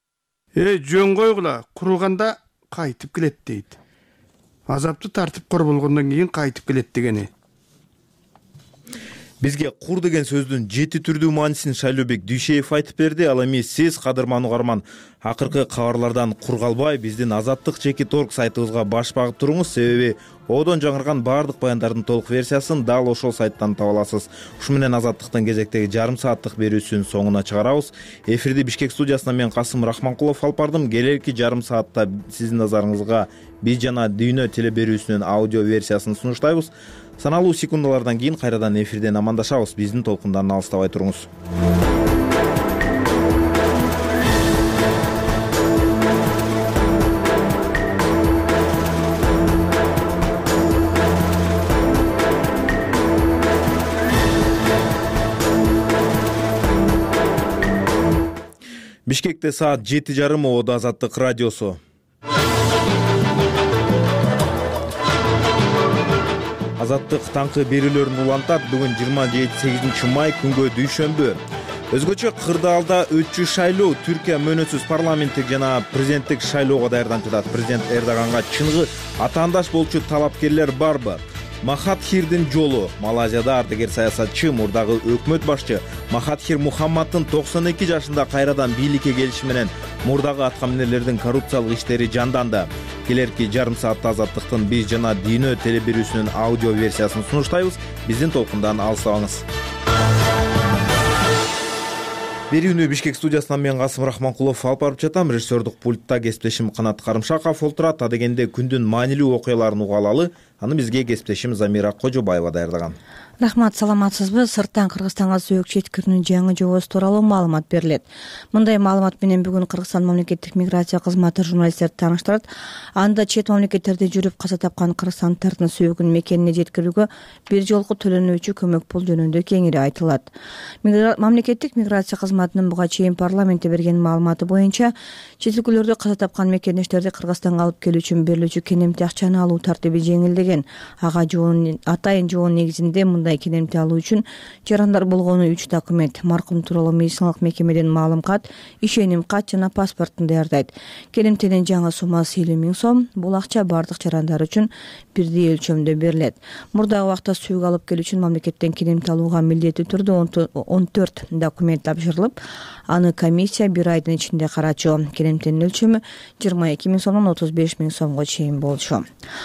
Жөн койгула, курганда кайтып келет дейт. Азапты тартып кор болгондон кийин кайтып келет дегени. Бизге кур деген сөздүн 7 түрдүү маанисин Шайлообек Дүйшеев айтып берди. Ал эми сиз, кадырман угарман, акыркы кабарлардан кур калбай биздин Азаттык.org сайтыбызга баш багып туруңуз, себеби одон жаңырган баардык баяндардын толук версиясын дал ошол сайттан таба аласыз. Ушу менен Азаттыктын кезектеги жарым сааттык берүүсүнүн соңуна чыгарабыз. Эфирди Бишкек студиясынан мен Касым Рахманкулов алып бардым. Келерки жарым саатта сиздин назарыңызга Биз жана дүйнө теле берүүсүнүн аудио версиясын сунуштайбыз. Саналуу секундалардан кийин кайрадан эфирден амандашабыз. Биздин толкундан алыстабай туруңуз. Бишкекте саат 7:30 Оодо Азаттык радиосу. Азаттык таңкы берүүлөрүн улантат. Бүгүн 28 май күнгө дүйшөмбү. Өзгөчө кырдаалда өтчү шайлоо Түркия мөөнөтсүз парламенттик жана президенттик шайлоого даярданып жатат. Президент Эрдоганга чыныгы атаандаш болчу талапкерлер барбы? Махатхирдин жолу. Малайзияда ардагер саясатчы, мурдагы өкмөт башчы Махатхир Мухаммаддын 92 жашында кайрадан бийликке келиши менен мурдагы аткаминерлердин коррупциялык иштери жанданды. Келерки жарым саатта Азаттыктын биз жана дүйнө теле берүүсүнүн аудио версиясын сунуштайбыз. Биздин толкундан алыстабаңыз. Берүүнү Бишкек студиясынан мен Касым Рахманкулов алып барып жатам. Режиссердук пультта кесиптешим Канат Карымшаков олтурат. Адегенде күндүн маанилүү окуяларын уга алалы. Аны бизге кесиптешим Замира Кожобаева даярдаган. Рахмат, саламатсызбы? Сырттан Кыргызстанга сөөк четкирүүнүн жаңы жобосу тууралуу маалымат берилет. Мындай маалымат менен бүгүн Кыргызстан мамлекеттик миграция кызматы журналисттерди тааныштырат. Анда чет мамлекеттерде жүрүп каза тапкан кыргызстандыктардын сөөгүн мекенине жеткирүүгө бир жолку төлөнүүчү көмөк пул жөнүндө кеңири айтылат. Мамлекеттик миграция кызматынын буга чейин парламентте берген маалыматы боюнча чет өлкөлөрдө каза тапкан мекендештерди Кыргызстанга алып келүү үчүн берилүүчү кенемти акчаны алуу тартиби жеңилдеген. Атайын жоон негизинде мындай кенемти алуу үчүн жарандар болгону 3 документ: маркум тууралуу медициналык мекемеден маалым кат, ишеним кат жана паспортун даярдайт. Кенемтинин жаңы суммасы 50 000 сом. Бул акча бардык жарандар үчүн бирдей өлчөмдө берилет. Мурдагы убакта сөөк алып келүү үчүн мамлекеттен кенемти алууга милдеттүү түрдө 14 документ тапшырылып, аны комиссия 1 айдын ичинде карачу. Кенемтинин өлчөмү 22 000 сомдон 35 000 сомго чейин болчу.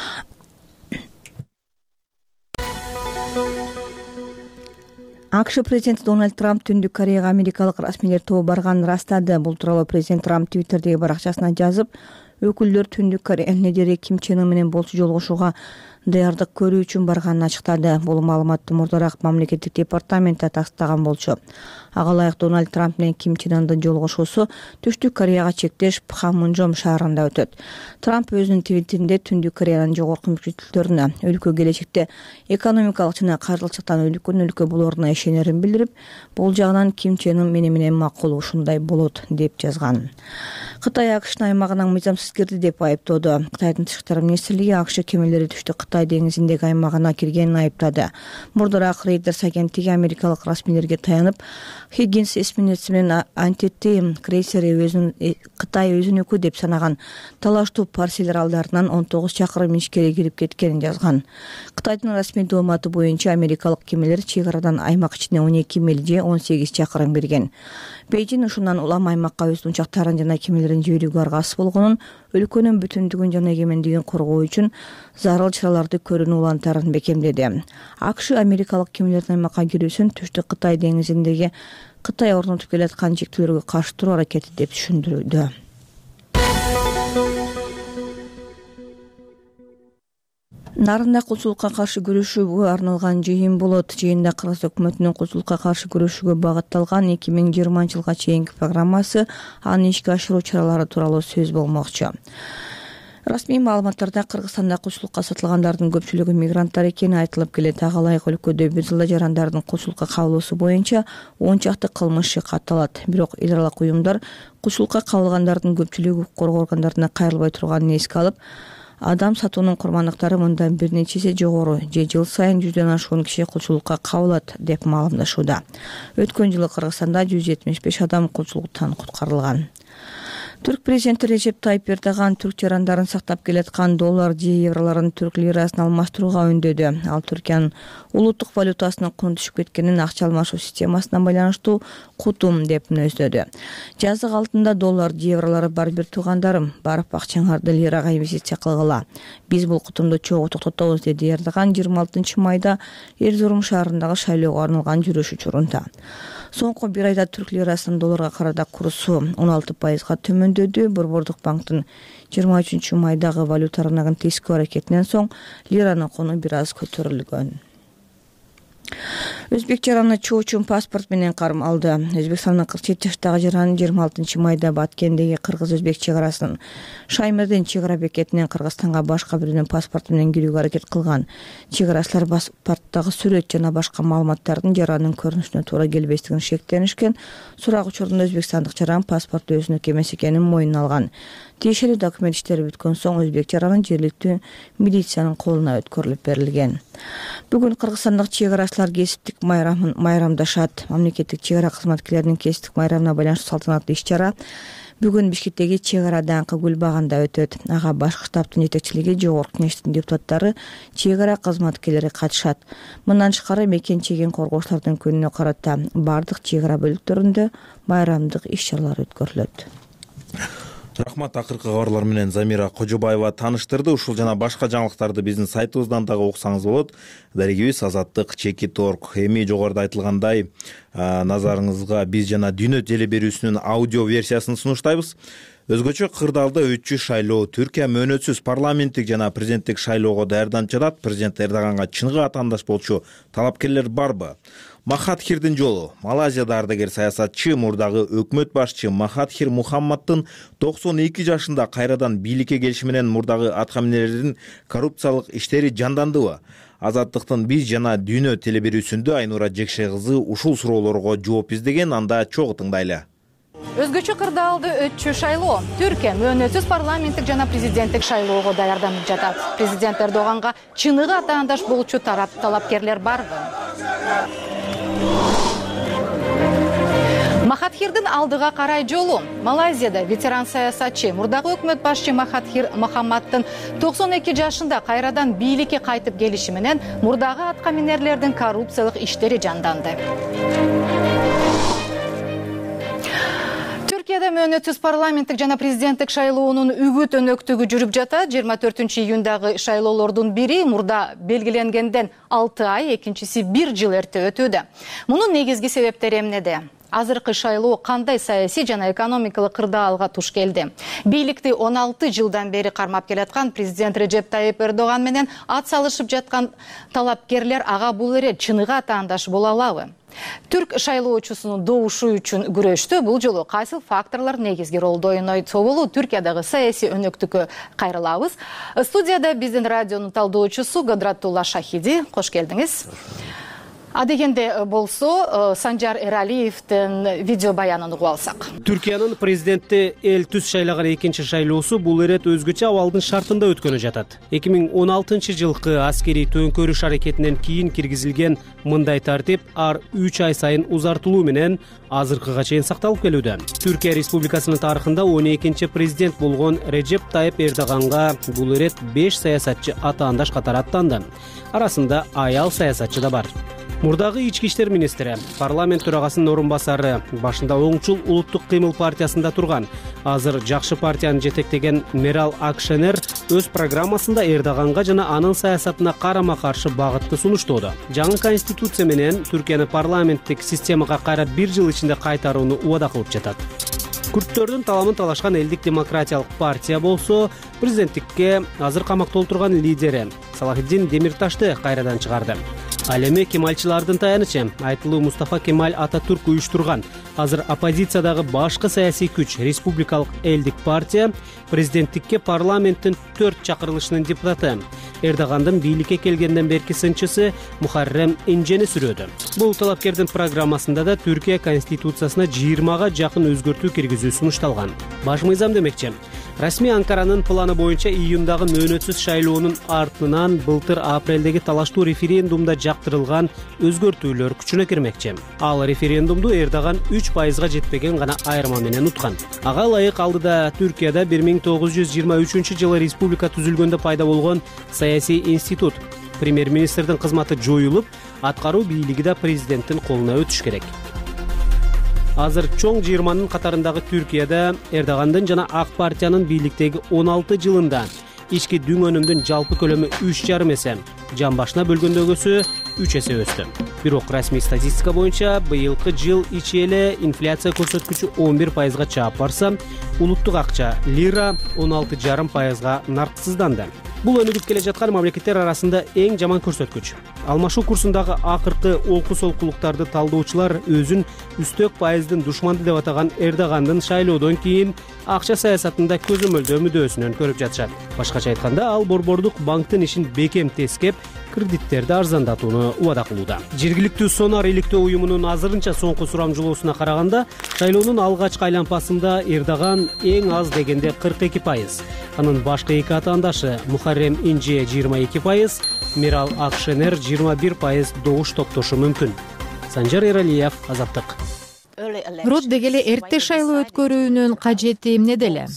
АКШ президенти Дональд Трамп Түндүк Кореяга америкалык расмийлер тобу барганын ырастады. Бул тууралуу президент Трамп Твиттердеги баракчасына жазып, өкүлдөр Түндүк Кореянын лидери Ким Чен Ын менен болчу жолугушууга даярдык көрүү үчүн барганын ачыктады. Бул маалыматты мурдараак мамлекеттик департаменти тастаган болчу. Ага ылайык Дональд Трамп менен Ким Чен Ындын жолугушуусу Түштүк Кореяга чектеш Пхамунжом шаарында өтөт. Трамп өзүнүн твиттеринде Түндүк Кореянын жогорку мүмкүнчүлүктөрүнө, өлкө келечекте экономикалык жана каржылчылыктан үлгүн өлкө болоруна ишенерин билдирип, бул жагынан Ким Чен Ын менен макул ушундай болот деп жазган. Кытай АКШнын аймагынан мыйзамсыз кирди деп айыптоодо. Кытайдын тышкы иштер министрлиги АКШ кемелери Түштүк Кытай деңизиндеги аймагына киргенин айыптады. Мурдараак Reuters агенттиги америкалык расмийлерге таянып, Higgins эсминеси менен Антетти крейсери Кытай өзүнүкү деп санаган талаштуу парсель аралдарынан 19 чакырым ичкери кирип кеткенин жазган. Кытайдын расмий дооматы боюнча америкалык кемелер чек арадан аймак ичине 12 миль же 18 чакырым кирген. Бейжин ушундан улам аймакка өз учактарын жана кемелерин жиберүүгө аргасыз болгонун, өлкөнүн бүтүндүгүн жана эгемендигин коргоо үчүн зарыл чараларды көрүүнү улантарын бекемдеди. АКШ америкалык кемелердин аймакка кирүүсүн Түштүк Кытай деңизиндеги Кытай орнотуп келаткан чектөөлөргө каршы туруу аракети деп түшүндүрүүдө. Нарында кулчулукка каршы күрөшүүгө арналган жыйын болот. Жыйында Кыргыз өкмөтүнүн кулчулукка каршы күрөшүүгө багытталган 2020 жылга чейинки программасы, аны ишке ашыруу чаралары тууралуу сөз болмокчу. Расмий маалыматтарда Кыргызстанда кулчулукка сатылгандардын көпчүлүгү мигранттар экени айтылып келет. Ага ылайык өлкөдө бир жылда жарандардын кулчулукка кабылуусу боюнча 10 чакты кылмыш катталат. Бирок эл аралык уюмдар кулчулукка кабылгандардын көпчүлүгү укук коргоо органдарына кайрылбай турганын эске алып, адам сатуунун курмандыктары мындан бир нече эсе жогору, же жыл сайын 100дөн ашуун киши кулчулукка кабылат деп маалымдашууда. Өткөн жылы Кыргызстанда 175 адам кулчулуктан куткарылган. Түрк президенти Режеп Тайып Эрдоган түрк жарандарын сактап келаткан доллар же евролорун түрк лирасына алмаштырууга үндөдү. Ал Түркиянын улуттук валютасынын куну түшүп кеткенин акча алмашуу системасына байланыштуу кутум деп мүнөздөдү. Жазык алтында доллар же евролору бар бир туугандарым, барып акчаңарды лирага инвестиция кылгыла. Биз бул кутумду чогуу токтотобуз, деди Эрдоган 26 майда Эрзурум шаарындагы шайлоого арналган жүрүш учурунда. Соңку бир айда түрк лирасынын долларга карата курсу 16%га төмөндөдү. Борбордук банктын 23 майдагы валюта рыногунун тескөө аракетинен соң лиранын куну бир аз көтөрүлгөн. Өзбек жараны чоочун паспорт менен карым алды. Өзбекстандын 47 жаштагы жаран 26 майда Баткендеги кыргыз-өзбек чек арасын Шаймерден чек ара бекетинен Кыргызстанга башка бирөөнүн паспорту менен кирүүгө аракет кылган. Чек арачылар паспорттогу сүрөт жана башка маалыматтардын жарандын көрүнүшүнө туура келбестигин шектенишкен. Сурак учурунда өзбекстандык жаран паспорту өзүнүкү эмес экенин мойнуна алган. Тиешелүү документ иштери бүткөн соң өзбек жаранын жергиликтүү милициянын колуна өткөрүлүп берилген. Бүгүн кыргызстандык чек арачылар кесиптик майрамдашат. Мамлекеттик чек ара кызматкерлеринин кесиптик майрамына байланыштуу салтанаттуу иш-чара бүгүн Бишкектеги чек ара даңкы гүл багында өтөт. Ага башкы штабтын жетекчилиги, жогорку кеңештин депутаттары, чек ара кызматкерлери катышат. Мындан тышкары мекен чегин коргоочулардын күнүнө карата бардык чек ара бөлүктөрүндө майрамдык иш-чаралар өткөрүлөт. Рахмат, акыркы кабарлар менен Замира Кожобаева тааныштырды. Ушул жана башка жаңылыктарды биздин сайтыбыздан дагы окусаңыз болот. Дарегибиз Азаттык.org. Эми жогоруда айтылгандай, назарыңызга биз жана Дүйнө теле берүүсүнүн аудио версиясын сунуштайбыз. Өзгөчө кырдаалда өтчү шайлоо Түркия мөөнөтсүз парламенттик жана президенттик шайлоого даярданып жатат. Президент Эрдоганга чыныгы атаандаш болчу талапкерлер барбы? Махатхирдин жолу. Малайзияда ардагер саясатчы, мурдагы өкмөт башчы Махатхир Мухаммаддын 92 жашында кайрадан бийликке келиши менен мурдагы аткаминерлердин коррупциялык иштери жандандыбы? Азаттыктын биз жана Дүйнө теле берүүсүндө Айнура Жекше кызы ушул суроолорго жооп издеген, анда чогуу тыңдайлы. Өзгөчө кырдаалды өтчү шайлоо Түркия мөөнөтсүз парламенттик жана президенттик шайлоого даярданып жатат. Президент Эрдоганга чыныгы атаандаш болчу талапкерлер барбы? Махатхирдин алдыга карай жолу. Малайзияда ветеран саясатчы, мурдагы өкмөт башчы Махатхир Мухаммаддын 92 жашында кайрадан бийликке кайтып келиши менен мурдагы аткаминерлердин коррупциялык иштери жанданды. Түркияда мөөнөтсүз парламенттик жана президенттик шайлоонун үгүт өнөктүгү жүрүп жатат. 24 июндагы шайлоолордун бири мурда белгиленгенден 6 ай, экинчиси 1 жыл эрте өтүүдө. Мунун негизги себептери эмнеде? Азыркы шайлоо кандай саясий жана экономикалык кырдаалга туш келди? Бийликти 16 жылдан бери кармап келаткан президент Режеп Тайып Эрдоган менен ат салышып жаткан талапкерлер ага бул эре чыныгы атаандаш боло алабы? Түрк шайлоочусунун добушу үчүн күрөштө бул жолу кайсы факторлор негизги ролду ойнойт? Болу Түркиядагы саясий өнөктүккө кайрылабыз. Студияда биздин радионун талдоочусу Гадратулла Шахиди, кош келдиңиз. Адегенде болсо Санжар Эралиевдин видео баянын угуп алсак. Түркиянын президенти эл түз шайлаган экинчи шайлоосу бул ирет өзгөчө абалдын шартында өткөнү жатат. 2016 жылкы аскерий төңкөрүш аракетинен кийин киргизилген мындай тартип ар 3 ай сайын узартылуу менен азыркыга чейин сакталып келүүдө. Түркия Республикасынын тарыхында 12-чи президент болгон Режеп Тайып Эрдоганга бул ирет 5 саясатчы атаандаш катары аттанды. Арасында аял саясатчы да бар. Мурдагы ички иштер министри, парламент төрагасынын орун басары, башында оңчул улуттук кыймыл партиясында турган, азыр жакшы партияны жетектеген Мерал Акшенер өз программасында Эрдоганга жана анын саясатына карама-каршы багытты сунуштоодо. Жаңы конституция менен Түркияны парламенттик системага кайра 1 жыл ичинде кайтарууну убада кылып жатат. Күрттөрдүн таламын талашкан элдик демократиялык партия болсо, президенттикке азыр камакта отурган лидери Салахиддин Демирташты кайрадан чыгарды. Ал эми кемалчылардын таянычы айтылуу Мустафа Кемаль Ататүрк уюштурган азыр оппозициядагы башкы саясий күч Республикалык элдик партия президенттикке парламенттин 4 чакырылышынын депутаты Эрдогандын бийликке келгенден берки сынчысы Мухаррем Инжени сүрөдү. Бул талапкердин программасында да Түркия конституциясына 20га жакын өзгөртүү киргизүү сунушталган. Баш мыйзам демекчи. Расмий Анкаранын планы боюнча июндагы мөөнөтсүз шайлоонун артынан былтыр апрелдеги талаштуу референдумда жактырылган өзгөртүүлөр күчүнө кирмекчи. Ал референдумду Эрдоган 3%га жетпеген гана айырма менен уткан. Ага ылайык алдыда Түркияда 1923-жылы республика түзүлгөндө пайда болгон саясий институт. Премьер-министрдин кызматы жоюлуп, аткаруу бийлиги да президенттин колуна өтүш керек. Азыр чоң жыйырманын катарындагы Түркияда Эрдогандын жана Ак партиянын бийликтеги 16 жылында ички дүң өнүмдүн жалпы көлөмү 3,5 эсе, жан башына бөлгөндөгүсү 3 эсе өстү. Бирок расмий статистика боюнча быйылкы жыл ичи эле инфляция көрсөткүчү 11%га чаап барса, улуттук акча лира 16,5%га нарксызданды. Бул өнүгүп келе жаткан мамлекеттер арасында эң жаман көрсөткүч. Алмашуу курсундагы акыркы олку-солкулуктарды талдоочулар өзүн үстөк пайыздын душманды деп атаган Эрдогандын шайлоодон кийин акча саясатында көзөмөлдөө мүдөөсүнөн көрүп жатышат. Башкача айтканда, ал борбордук банктын ишин бекем тескеп, кредиттерди арзандатууну убада кылууда. Жергиликтүү сонар иликтөө уюмунун азырынча соңку сурамжылоосуна караганда, шайлоонун алгачкы айланпасында Эрдоган эң аз дегенде 42%, анын башкы эки атаандашы Мухаррем Инже 22%, Мирал Акшенер 21% добуш топтошу мүмкүн. Санжар Эралиев, Азаттык. Бирок деги эле эрте шайлоо өткөрүүнүн кажети эмнеде эле?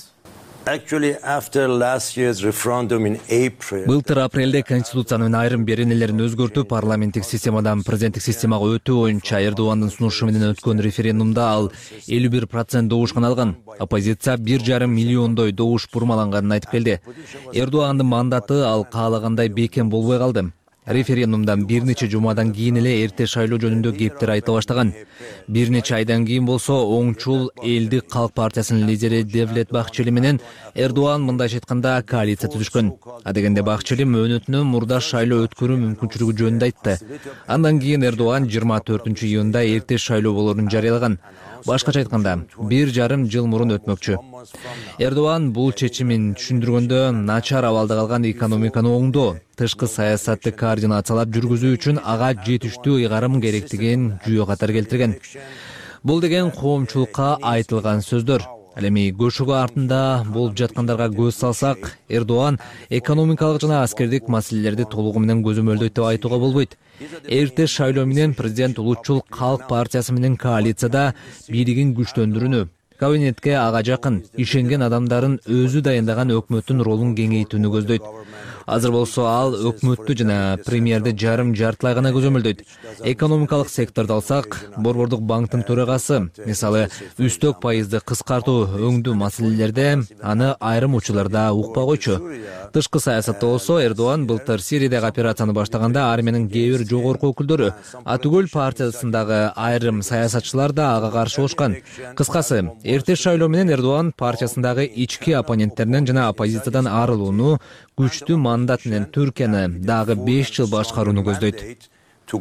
Былтыр апрелде Конституциянын айрым беренелерин өзгөртүп, парламенттик системадан президенттик системага өтүү боюнча Эрдогандын сунушу менен өткөн референдумда ал 51% добушкан алган. Оппозиция 1,5 миллиондой добуш бурмаланганын айтып келди. Эрдогандын мандаты ал каалагандай бекем болбой калды. Референдумдан бир нече жумадан кийин эле эрте шайлоо жөнүндө кептер айтыла баштаган. Бир нече айдан кийин болсо оңчул Элдик Калк партиясынын лидери Девлет Бахчели менен Эрдоган мындайча айтканда коалиция түзүшкөн. Адегенде Бахчели мөөнөтүнөн мурда шайлоо өткөрүү мүмкүнчүлүгү жөнүндө айтты. Андан кийин Эрдоган 24-июнда эрте шайлоо болоорун жарыялаган. Башкача айтканда, 1,5 жыл мурун өтмөкчү. Эрдоган бул чечимин түшүндүргөндө начар абалда калган экономиканы оңдоо, тышкы саясатты координациялап жүргүзүү үчүн ага жетиштүү ыйгарым керектигин жүйө катар келтирген. Бул деген коомчулукка айтылган сөздөр. Ал эми көшөгө артында болуп жаткандарга көз салсак, Эрдоган экономикалык жана аскердик маселелерди толугу менен көзөмөлдөйт деп айтууга болбойт. Эрте шайлоо менен президент Улутчул Калк партиясы менен коалицияда бийлигин күчтөндүрүүнү, кабинетке ага жакын, ишенген адамдарын өзү дайындаган өкмөттүн ролун кеңейтүүнү көздөйт. Азыр болсо ал өкмөттү жана премьерди жартылай гана көзөмөлдөйт. Экономикалык секторду алсак, борбордук банктын төрагасы, мисалы, үстөк пайызды кыскартуу өңдүү маселелерде аны айрым учурларда укпай койчу. Тышкы саясатта болсо Эрдоган былтыр Сириядагы операцияны баштаганда армиянын кээ бир жогорку өкүлдөрү, Атүгөл партиясындагы айрым саясатчылар да ага каршы болушкан. Кыскасы, эрте шайлоо менен Эрдоган партиясындагы ички оппоненттеринен жана оппозициядан арылууну, күчтүү мандат менен Түркияны дагы 5 жыл башкарууну көздөйт.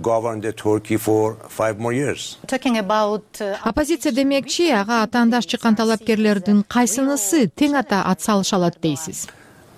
Оппозиция демекчи, ага атаандаш чыккан талапкерлердин кайсынысы тең ата ат салыша алат дейсиз?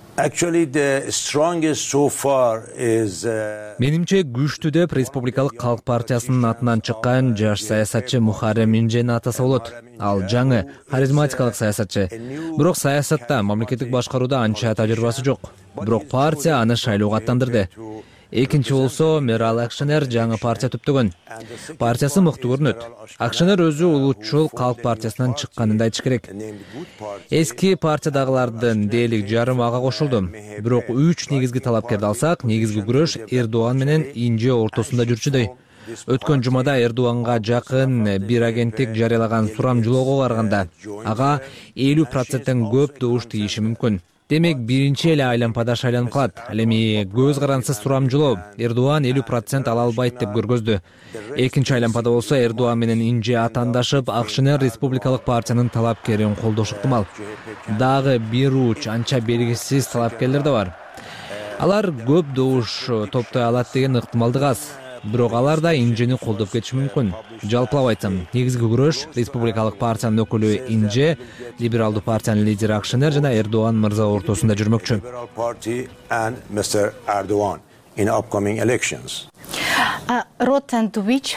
Менимче күчтүү деп Республикалык Калк партиясынын атынан чыккан жаш саясатчы Мухаррем Инжени атаса болот. Ал жаңы, харизматикалык саясатчы. Бирок саясатта, мамлекеттик башкарууда анча тажрыйбасы жок. Бирок партия аны шайлоого аттандырды. Экинчи болсо Мирал Акшенер жаңы партия түптөгөн. Партиясы мыкты көрүнөт. Акшенер өзү Улутчул Калк партиясынан чыкканын айтыш керек. Эски партиядагылардын дээрлик жарым ага кошулду. Бирок 3 негизги талапкерди алсак, негизги күрөш Эрдоган менен Инже ортосунда жүрчүдөй. Өткөн жумада Эрдоганга жакын бир агенттик жарыялаган сурамжылоого караганда, ага 50%тен көп добуш тийиши мүмкүн. Демек, биринчи эле айланпада шайланып калат. Ал эми көз карансыз сурамжылоо Эрдоган 50% ала албайт деп көргөздү. Экинчи айланпада болсо Эрдоган менен Инже атаандашып, Акшенер Республикалык партиянын талапкерин колдошу ыктымал. Дагы бир уч анча белгисиз талапкерлер да бар. Алар көп добуш топтой алат деген ыктымалдык аз. Бирок алар да Инжени колдоп кетиши мүмкүн. Жалпылап айтсам, негизги күрөш Республикалык партиянын өкүлү Инже, либералдуу партиянын лидери Акшенер жана Эрдоган мырза ортосунда жүрмөкчү.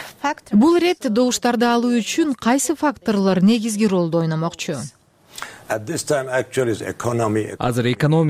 Бул ирет добуштарды алуу үчүн кайсы факторлор негизги ролду ойномокчу? азыр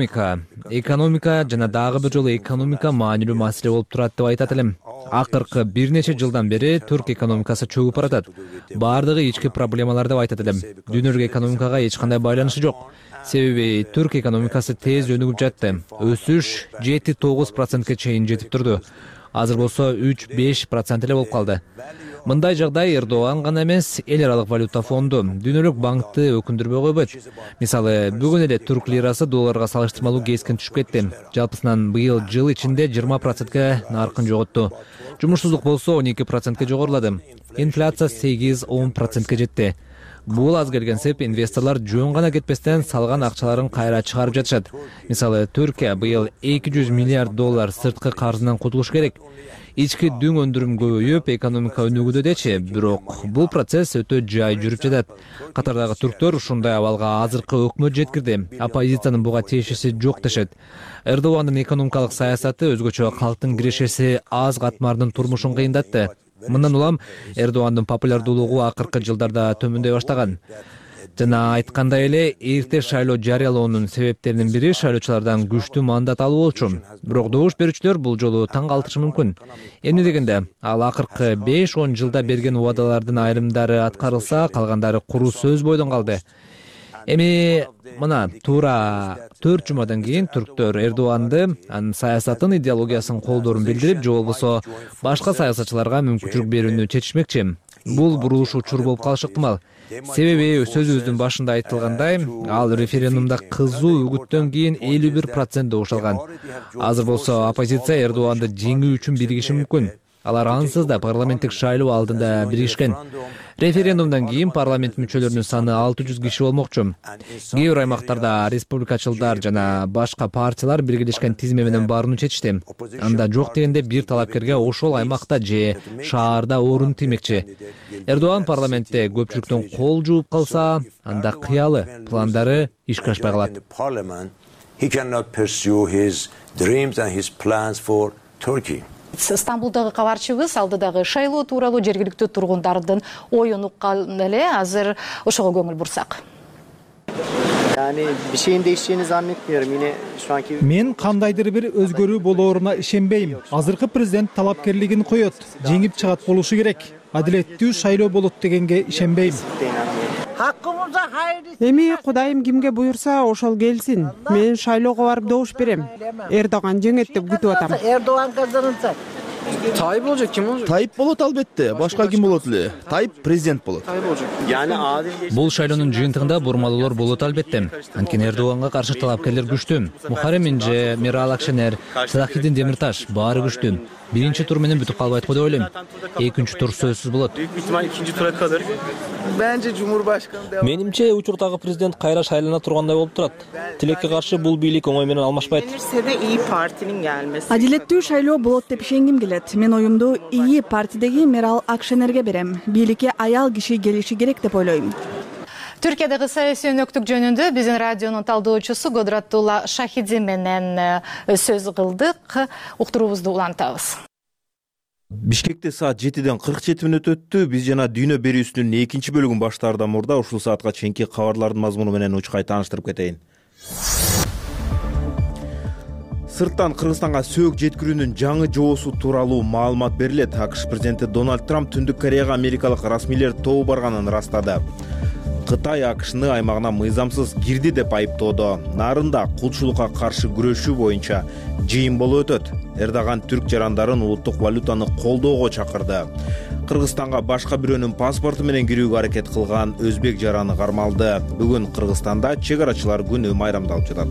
экономика жана дагы бир жолу экономика маанилүү маселе болуп турат деп айтат элем. Акыркы бир нече жылдан бери түрк экономикасы чөгүп баратат. Баардыгы ички проблемалар деп айтат элем. Дүйнөлүк экономикага эч кандай байланышы жок. Себеби түрк экономикасы тез өнүгүп жатты. Өсүш 7-9%ке чейин жетип турду. Азыр болсо 3-5% эле болуп калды. Мындай жагдай Эрдоган гана эмес, эл аралык валюта фонду, дүйнөлүк банкты өкүндүрбөй койбойт. Мисалы, бүгүн эле түрк лирасы долларга салыштырмалуу кескин түшүп кетти. Жалпысынан быйыл жыл ичинде 20%ке наркын жоготту. Жумушсуздук болсо 12%ке жогорулады. Инфляция 8-10%ке жетти. Бул аз келгенсип инвесторлор жөн гана кетпестен салган акчаларын кайра чыгарып жатышат. Мисалы, Түркия быйыл 200 миллиард доллар сырткы карзынан кутулуш керек. Ички дүң өндүрүм көбөйүп, экономика өнүгүүдө дечи, бирок бул процесс өтө жай жүрүп жатат. Катардагы түрктөр ушундай абалга азыркы өкмөт жеткирди. Оппозициянын буга тиешеси жок дешет. Эрдогандын экономикалык саясаты өзгөчө калктын кирешеси аз катмардын турмушун кыйындатты. Мындан улам Эрдогандын популярдуулугу акыркы жылдарда төмөндөй баштаган. Жана айткандай эле, эрте шайлоо жарыялоонун себептеринин бири шайлоочулардан күчтүү мандат алуу болчу. Бирок добуш берүүчүлөр бул жолу таң калтышы мүмкүн. Эмне дегенде, ал акыркы 5-10 жылда берген убадалардын айрымдары аткарылса, калгандары куру сөз бойдон калды. Эми мына туура 4 жумадан кийин түрктөр Эрдоганды, анын саясатын, идеологиясын колдоорун билдирип, же болбосо башка саясатчыларга мүмкүнчүлүк берүүнү чечишмекчи. Бул бурулуш учур болуп калышы ыктымал. Себеби сөзүбүздүн башында айтылгандай, ал референдумда кызуу үгүттөн кийин 51% добуш алган. Азыр болсо оппозиция Эрдоганды жеңүү үчүн биригиши мүмкүн. Алар ансыз да парламенттик шайлоо алдында биригишкен. Референдумдан кийин парламент мүчөлөрүнүн саны 600 киши болмокчу. Кээ бир аймактарда республикачылдар жана башка партиялар биргелешкен тизме менен баарыны чечишти. Анда жок дегенде бир талапкерге ошол аймакта же шаарда орун тиймекчи. Эрдоган парламентте көпчүлүктөн кол жууп калса, анда кыялы пландары ишке ашпай калат. Стамбулдагы кабарчыбыз алдыдагы шайлоо тууралуу жергиликтүү тургундардын оюн уккан эле, азыр ошого көңүл бурсак. Bir şeyin değişeceğini zannetmiyorum. Yine şu anki... Мен кандайдыр бир өзгөрүү болооруна ишенбейм. Азыркы президент талапкерлигин коет. Жеңип чыгат болушу керек. Адилеттүү шайлоо болот дегенге ишенбейм. Эми Кудайым кимге буйрса ошол келсин. Мен шайлоого барып добуш берем. Эрдоган жеңет деп күтүп атам. Erdoğan kazanırsa Tayyip olacak, kim olacak? Tayyip болот албетте, башка ким болот эле? Tayyip президент болот. Tayyip olacak. Yani adil Бул шайлоонун жыйынтыгында бурмалуулар болот албетте. Анткени Эрдоганга каршы талапкерлер күчтүү. Мухаррем Инже, Мирал Акшенер, Садакидин Демирташ баары күчтүү. Биринчи тур менен бүтүп калбайт го деп ойлойм. Экинчи тур сөзсүз болот. büyük bir ihtimal ikinci tura kalır. Bence Cumhurbaşkanı devam. Менимче учурдагы президент кайра шайлана тургандай болуп турат. Тилекке каршы бул бийлик оңой менен алмашпайт. İyi Parti'nin gelmesi. Адилеттүү шайлоо болот деп ишенгим келет. Мен оюмду İyi Parti'деги Мирал Акшенерге берем. Бийликке аял киши келиши керек деп ойлойм. Түркиядагы саясий өнөктүк жөнүндө биздин радионун талдоочусу Годраттулла Шахидзи менен сөз кылдык. Уктуруубузду улантабыз. Бишкекте саат 7-ден 47 мүнөт өттү. Биз жана дүйнө берүүсүнүн экинчи бөлүгүн баштаардан мурда ушул саатка чейинки кабарлардын мазмуну менен учкай тааныштырып кетейин. Сырттан Кыргызстанга сөөк жеткирүүнүн жаңы жоосу тууралуу маалымат берилет. АКШ президенти Дональд Трамп Түндүк Кореяга америкалык расмийлер тобу барганын ырастады. Кытай АКШны аймагына мыйзамсыз кирди деп айыптоодо. Нарында кулчулукка каршы күрөшүү боюнча жыйын болуп өтөт. Эрдоган түрк жарандарын улуттук валютаны колдоого чакырды. Кыргызстанга башка бирөөнүн паспорту менен кирүүгө аракет кылган өзбек жараны кармалды. Бүгүн Кыргызстанда чек арачылар күнү майрамдалып жатат.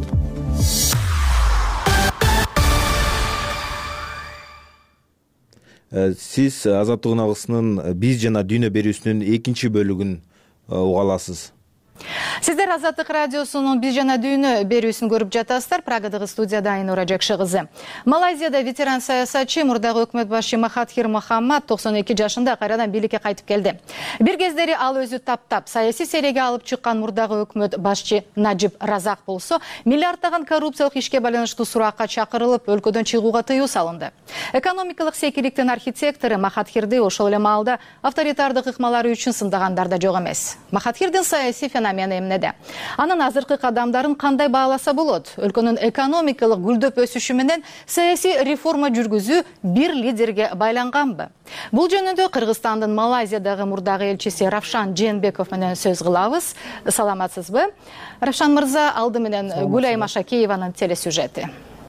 Сиз Азаттык үн биз жана дүйнө берүүсүнүн экинчи бөлүгүн уга аласыз. Сиздер Азаттык радиосунун биз жана дүйнө берүүсүн көрүп жатасыздар. Прагадагы студияда Айнура Жакшы кызы. Малайзияда ветеран саясатчы мурдагы өкмөт башы Махатхир Мохаммад 92 жашында кайрадан бийликке кайтып келди. Бир кездери ал өзү таптап саясий сереге алып чыккан мурдагы өкмөт башчы Наджиб Разак болсо, миллиарддаган коррупциялык ишке байланыштуу суракка чакырылып, өлкөдөн чыгууга тыюу салынды. Экономикалык секиликтин архитектору Махатхирди ошол эле маалда авторитардык ыкмалары үчүн сындагандар да жок эмес. Махатхирдин саясий феномени маемнеде. Анын азыркы кадамдарын кандай бааласа болот? Өлкөнүн экономикалык гүлдөп өсүшү менен саясий реформа жүргүзүү бир лидерге байланганбы? Бул жөнүндө Кыргызстандын Малайзиядагы мурдагы элчиси Равшан Жээнбеков менен сөз кылабыз. Саламатсызбы? Равшан мырза, алды менен Гүлай Машакееванын телесюжети.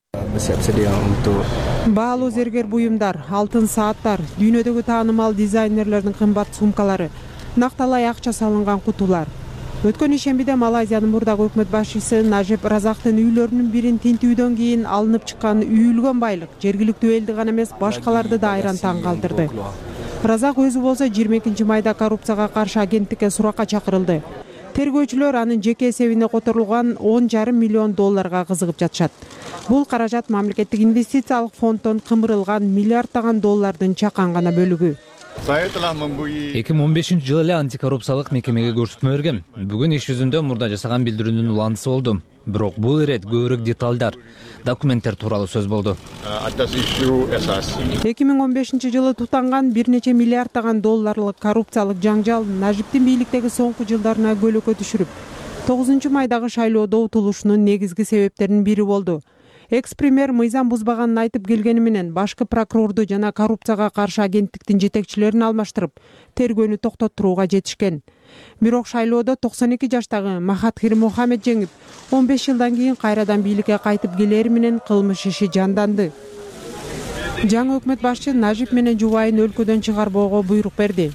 Баалуу зергер буюмдар, алтын сааттар, дүйнөдөгү таанымал дизайнерлердин кымбат сумкалары, накталай акча салынган кутулар. Өткөн ишембиде Малайзиянын мурдагы өкмөт башчысы Нажиб Разактын үйлөрүнүн бирин тинтүүдөн кийин алынып чыккан үйүлгөн байлык жергиликтүү элди гана эмес, башкаларды да айран таң калтырды. Разак өзү болсо 22 майда коррупцияга каршы агенттикке суракка чакырылды. Тергөөчүлөр анын жеке эсебине которулган $10,5 миллион кызыгып жатышат. Бул каражат мамлекеттик инвестициялык фонддон кымырылган миллиарддаган доллардын чакан гана бөлүгү. 2015 жылы эле антикоррупциялык мекемеге көрсөтмө берген. Бүгүн иш жүзүндө мурда жасаган билдирүүнүн уландысы болду. Бирок бул ирет көбүрөөк деталдар, документтер тууралуу сөз болду. 2015 жылы тутанган бир нече миллиарддаган долларлык коррупциялык жаңжал Нажиптин бийликтеги соңку жылдарына көлөкө түшүрүп, 9 майдагы шайлоодо утулушунун негизги себептеринин бири болду. Экс-премьер мыйзам бузбаганын айтып келгени менен башкы прокурорду жана коррупцияга каршы агенттиктин жетекчилерин алмаштырып, тергөөнү токтотурууга жетишкен. Бирок шайлоодо 92 жаштагы Махатхир Мохаммед жеңип, 15 жылдан кийин кайрадан бийликке кайтып келери менен кылмыш иши жанданды. Жаңы өкмөт башчы Нажиб менен жубайын өлкөдөн чыгарбоого буйрук берди.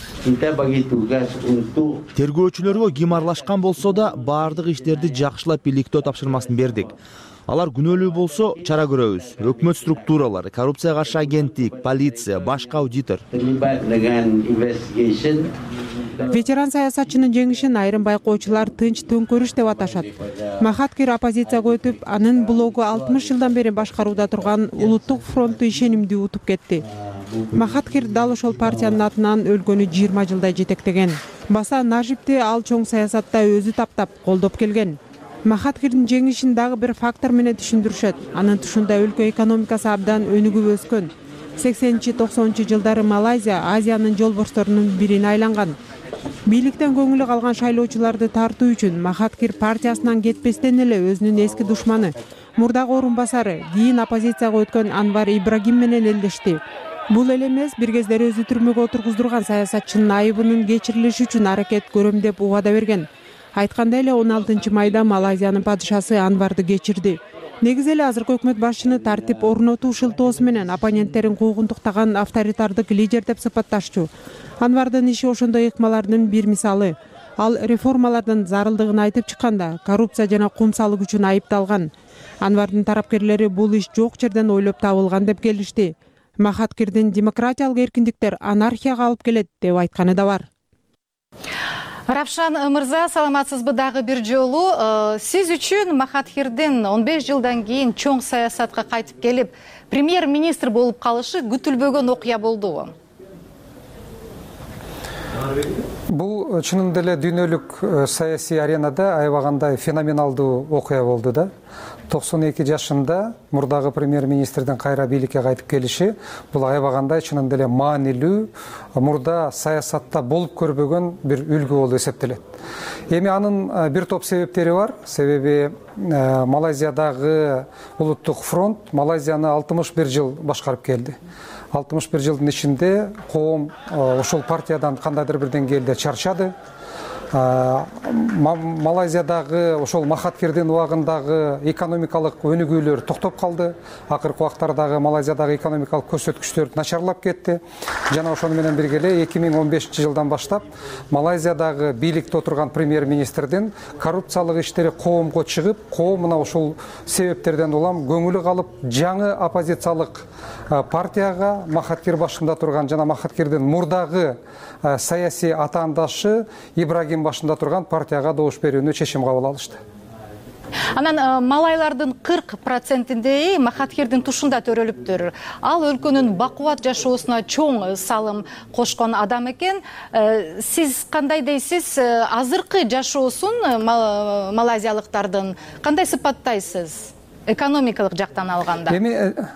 Тергөөчүлөргө ким аралашкан болсо да баардык иштерди жакшылап иликтөө тапшырмасын бердик. Алар күнөөлүү болсо чара көрөбүз. Өкмөт структуралары, коррупцияга каршы агенттик, полиция, башка аудитор. Ветеран саясатчынын жеңишин айрым байкоочулар тынч төңкөрүш деп аташат. Махаткир оппозицияга өтүп, анын блогу 60 жылдан бери башкарууда турган Улуттук фронтту ишенимдүү утуп кетти. Махаткир дал ошол партиянын атынан өлкөнү 20 жылдай жетектеген. Баса Нажибти ал чоң саясатта өзү таптап, колдоп келген. Махаткирдин жеңишин дагы бир фактор менен түшүндүрүшөт. Анын тушунда өлкө экономикасы абдан өнүгүп өскөн. 80-90 жылдары Малайзия Азиянын жолборсторунун бирине айланган. Бийликтен көңүлү калган шайлоочуларды тартуу үчүн Махаткир партиясынан кетпестен эле өзүнүн эски душманы, мурдагы орун басары, кийин оппозицияга өткөн Анвар Ибрагим менен элдешти. Бул эле эмес, бир кездери өзү түрмөгө отургуздурган саясатчынын айыбынын кечирилиши үчүн аракет көрөм деп убада берген. Айткандай эле 16 майда Малайзиянын падышасы Анварды кечирди. Негизи эле азыркы өкмөт башчыны тартип орнотуу шылтоосу менен оппоненттерин куугунтуктаган авторитардык лидер деп сыпатташчу. Анвардын иши ошондой ыкмалардын бир мисалы. Ал реформалардын зарылдыгын айтып чыкканда коррупция жана кумсалык үчүн айыпталган. Анвардын тарапкерлери бул иш жок жерден ойлоп табылган деп келишти. Махаткирдин демократиялык эркиндиктер анархияга алып келет деп айтканы да бар. Равшан мырза, саламатсызбы дагы бир жолу. Сиз үчүн Махатхирдин 15 жылдан кийин чоң саясатка кайтып келип, премьер-министр болуп калышы күтүлбөгөн окуя болдубу? Бул чынында эле дүйнөлүк саясий аренада аябагандай феноменалдуу окуя болду да. 92 жашында мурдагы премьер-министрдин кайра бийликке кайтып келиши бул аябагандай чынында эле маанилүү, мурда саясатта болуп көрбөгөн бир үлгү болуп эсептелет. Эми анын бир топ себептери бар. Себеби Малайзиядагы Улуттук фронт Малайзияны 61 жыл башкарып келди. 61 жылдын ичинде коом ошол партиядан кандайдыр бир деңгээлде чарчады. Малайзиядагы ошол Махаткирдин убагындагы экономикалык өнүгүүлөр токтоп калды. Акыркы убактардагы Малайзиядагы экономикалык көрсөткүчтөр начарлап кетти. Жана ошону менен бирге эле 2015 жылдан баштап Малайзиядагы бийликте отурган премьер-министрдин коррупциялык иштери коомго чыгып, коом мына ошол себептерден улам көңүлү калып, жаңы оппозициялык партияга Махаткир башында турган жана Махаткирдин мурдагы саясий атаандашы Ибрагим башында турган партияга добуш берүүнү чечим кабыл алышты. Анан малайлардын 40%-ндей Махаткирдин тушунда төрөлүптүр. Ал өлкөнүн бакубат жашоосуна чоң салым кошкон адам экен. Сиз кандай дейсиз? Азыркы жашоосун малайзиялыктардын кандай сыпаттайсыз? Экономикалык жактан алганда. Эми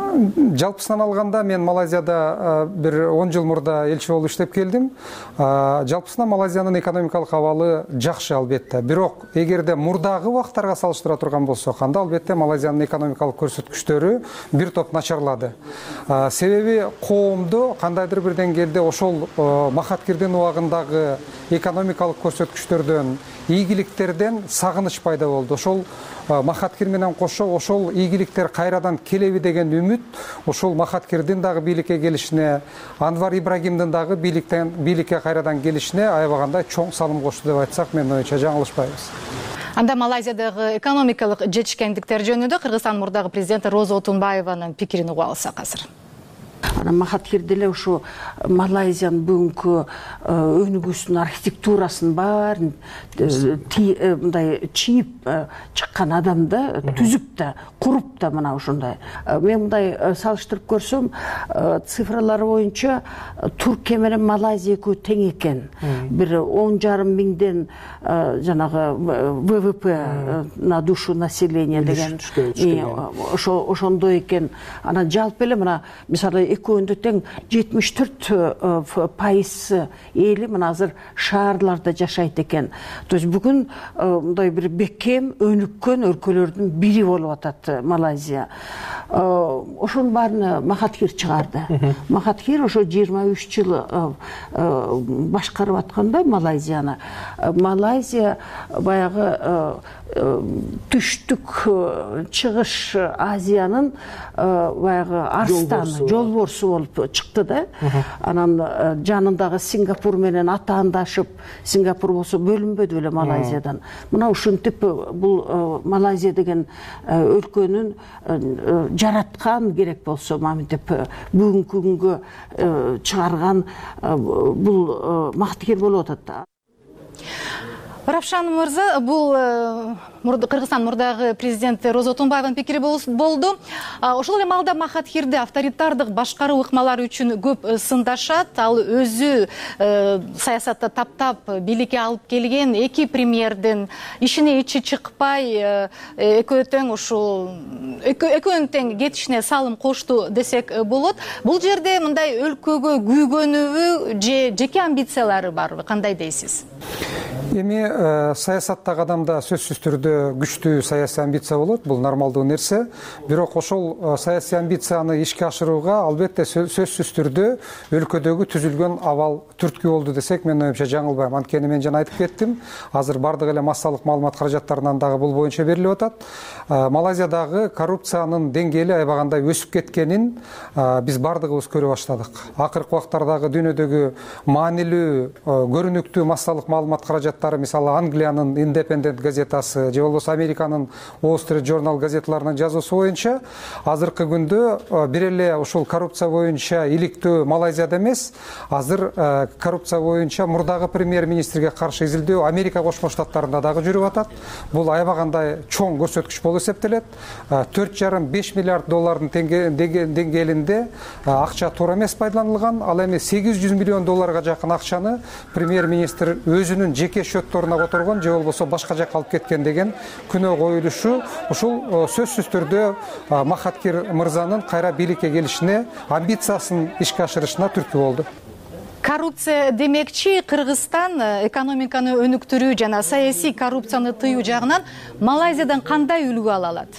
жалпысынан алганда мен Малайзияда бир 10 жыл мурда элчи болуп иштеп келдим. Жалпысынан Малайзиянын экономикалык абалы жакшы албетте. Бирок эгерде мурдагы убактарга салыштыра турган болсок, анда албетте Малайзиянын экономикалык көрсөткүчтөрү бир топ начарлады. Себеби коомдо кандайдыр бир деңгээлде ошол Махатхирдин убагындагы экономикалык көрсөткүчтөрдөн, ийгиликтерден сагыныч пайда болду. Ошол Махатхир менен кошо ошол ийгиликтер кайрадан келеби деген үмүт ошол Махатхирдин дагы бийликке келишине, Анвар Ибрагимдин дагы бийликке кайрадан келишине аябагандай чоң салым кошту деп айтсак, менин оюмча жаңылышпайбыз. Анда Малайзиядагы экономикалык жетишкендиктер жөнүндө Кыргызстан мурдагы президенти Роза Отунбаеванын пикирин угуп алсак азыр. Махатхир деле ушу Малайзиянын бүгүнкү өнүгүүсүнүн архитектурасын баарын мындай чийип чыккан адам да, түзүп да, куруп да мына ушундай. Мен мындай салыштырып көрсөм, цифралары боюнча Туркия менен Малайзия экөө тең экен. Бир 10,5 миңден жанагы ВВП на душу населения деген ошондой экен. Анан жалпы эле мына мисалы экөөндө тең 74% эли мына азыр шаарларда жашайт экен. То есть бүгүн мындай бир бекем өнүккөн өлкөлөрдүн бири болуп атат Малайзия. Ошонун баарын Махатхир чыгарды. Махатхир ошо 23 жыл башкарып атканда Малайзияны. Малайзия баягы түштүк чыгыш Азиянын баягы арстаны, жолборсу болуп чыкты да. Анан жанындагы Сингапур менен атаандашып, Сингапур болсо бөлүнбөдү эле Малайзиядан. Мына ушинтип бул Малайзия деген өлкөнүн жараткан керек болсо, маминтип бүгүнкү күнгө чыгарган бул Махатхир болуп атат. Равшан мырза, бул Кыргызстан мурдагы президенти Роза Отунбаеванын пикири болду. Ошол эле маалда Махатхирди авторитардык башкаруу ыкмалары үчүн көп сындашат. Ал өзү саясатта таптап бийликке алып келген эки премьердин ишине ичи чыкпай, экөөнүн тең кетишине салым кошту десек болот. Бул жерде мындай өлкөгө күйгөнүбү же жеке амбициялары барбы? Кандай дейсиз? Эми саясаттагы адамда сөзсүз түрдө күчтүү саясий амбиция болот, бул нормалдуу нерсе. Бирок ошол саясий амбицияны ишке ашырууга албетте сөзсүз түрдө өлкөдөгү түзүлгөн абал түрткү болду десек, мен оюмча жаңылбайм. Анткени мен жана айтып кеттим, азыр бардык эле массалык маалымат каражаттарынан дагы бул боюнча берилип атат. Малайзиядагы коррупциянын деңгээли аябагандай өсүп кеткенин биз бардыгыбыз көрө баштадык. Акыркы убактардагы дүйнөдөгү маанилүү, көрүнүктүү массалык маалымат каражаттары, мисалы Англиянын Independent газетасы же болбосо Американын Wall Street Journal газеталарынын жазуусу боюнча азыркы күндө бир эле ушул коррупция боюнча иликтөө Малайзияда эмес, азыр коррупция боюнча мурдагы премьер-министрге каршы изилдөө Америка Кошмо Штаттарында дагы жүрүп атат. Бул аябагандай чоң көрсөткүч болуп эсептелет. 4,5-5 миллиард доллардын деңгээлинде акча туура эмес пайдаланылган. Ал эми 800 миллион долларга жакын акчаны премьер-министр өзүнүн жеке счетторуна которгон же болбосо башка жакка алып кеткен деген күнөө коюлушу ушул сөзсүз түрдө Махатхир мырзанын кайра бийликке келишине, амбициясын ишке ашырышына түрткү болду. Коррупция демекчи, Кыргызстан экономиканы өнүктүрүү жана саясий коррупцияны тыюу жагынан Малайзиядан кандай үлгү ала алат?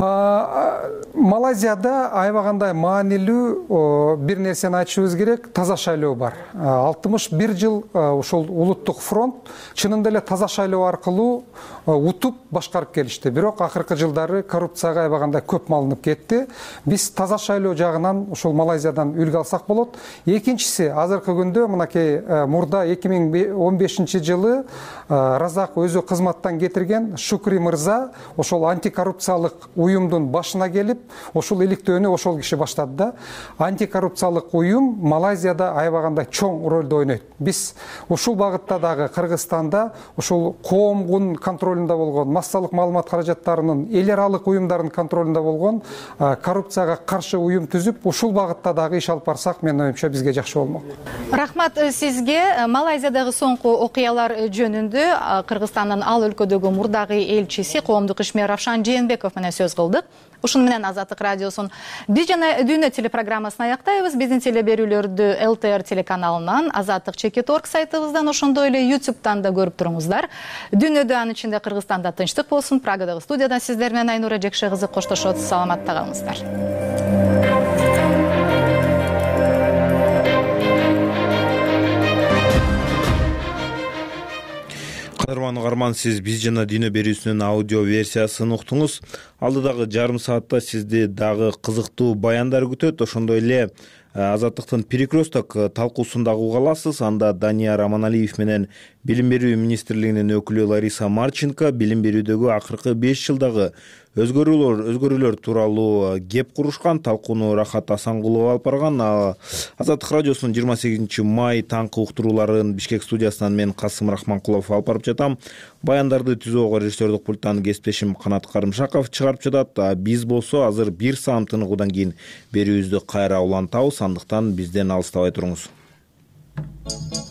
Малайзияда аябагандай маанилүү бир нерсени айтышыбыз керек, таза шайлоо бар. 61 жыл ушул улуттук фронт чынында эле таза шайлоо аркылуу утуп башкарып келишти. Бирок акыркы жылдары коррупцияга аябагандай көп малынып кетти. Биз таза шайлоо жагынан ушул Малайзиядан үлгү алсак болот. Экинчиси, азыркы күндө мынакей мурда 2015 жылы Разак өзү кызматтан кетирген Шукри мырза ошол антикоррупциялык уюмдун башына келип, ошол иликтөөнү ошол киши баштады да. Антикоррупциялык уюм Малайзияда аябагандай чоң ролду ойнойт. Биз ушул багытта дагы Кыргызстанда ушул коомдун контролунда болгон, массалык маалымат каражаттарынын эл аралык уюмдардын контролунда болгон коррупцияга каршы уюм түзүп, ушул багытта дагы иш алып барсак, мен оюмча бизге жакшы болмок. Рахмат сизге. Малайзиядагы соңку окуялар жөнүндө Кыргызстандын ал өлкөдөгү мурдагы элчиси, коомдук ишмер Равшан Жээнбеков менен сөз кылдык. Ушун менен Азаттык радиосунун биз жана дүйнө телепрограммасын аяктайбыз. Биздин теле берүүлөрдү ЛТР телеканалынан, Азаттык /org сайтыбыздан, ошондой эле YouTube'дан да көрүп туруңуздар. Дүйнөдө, анын ичинде Кыргызстанда тынчтык болсун. Прагадагы студиядан сиздер менен Айнура Жекше кызы коштошот. Саламатта калыңыздар. Кадырман угарман, сиз биз жана дүйнө берүүсүнүн аудио версиясын уктуңуз. Алдыдагы жарым саатта сизди дагы кызыктуу баяндар күтөт. Ошондой эле Азаттыктын Перекресток талкуусун дагы уга аласыз. Анда Данияр Аманалиев менен Билим берүү министрлигинин өкүлү Лариса Марченко билим берүүдөгү акыркы 5 жылдагы өзгөрүүлөр тууралуу кеп курушкан. Талкууну Рахат Асангулова алып барган. Азаттык радиосунун 28 май таңкы уктурууларын Бишкек студиясынан мен Касым Рахманкулов алып барып жатам. Баяндарды түзүүгө режиссердик пульттан кесиптешим Канат Карымшаков чыгарып жатат. Биз болсо азыр бир саам тыныгуудан кийин берүүбүздү кайра улантабыз. Андыктан бизден алыстабай туруңуз.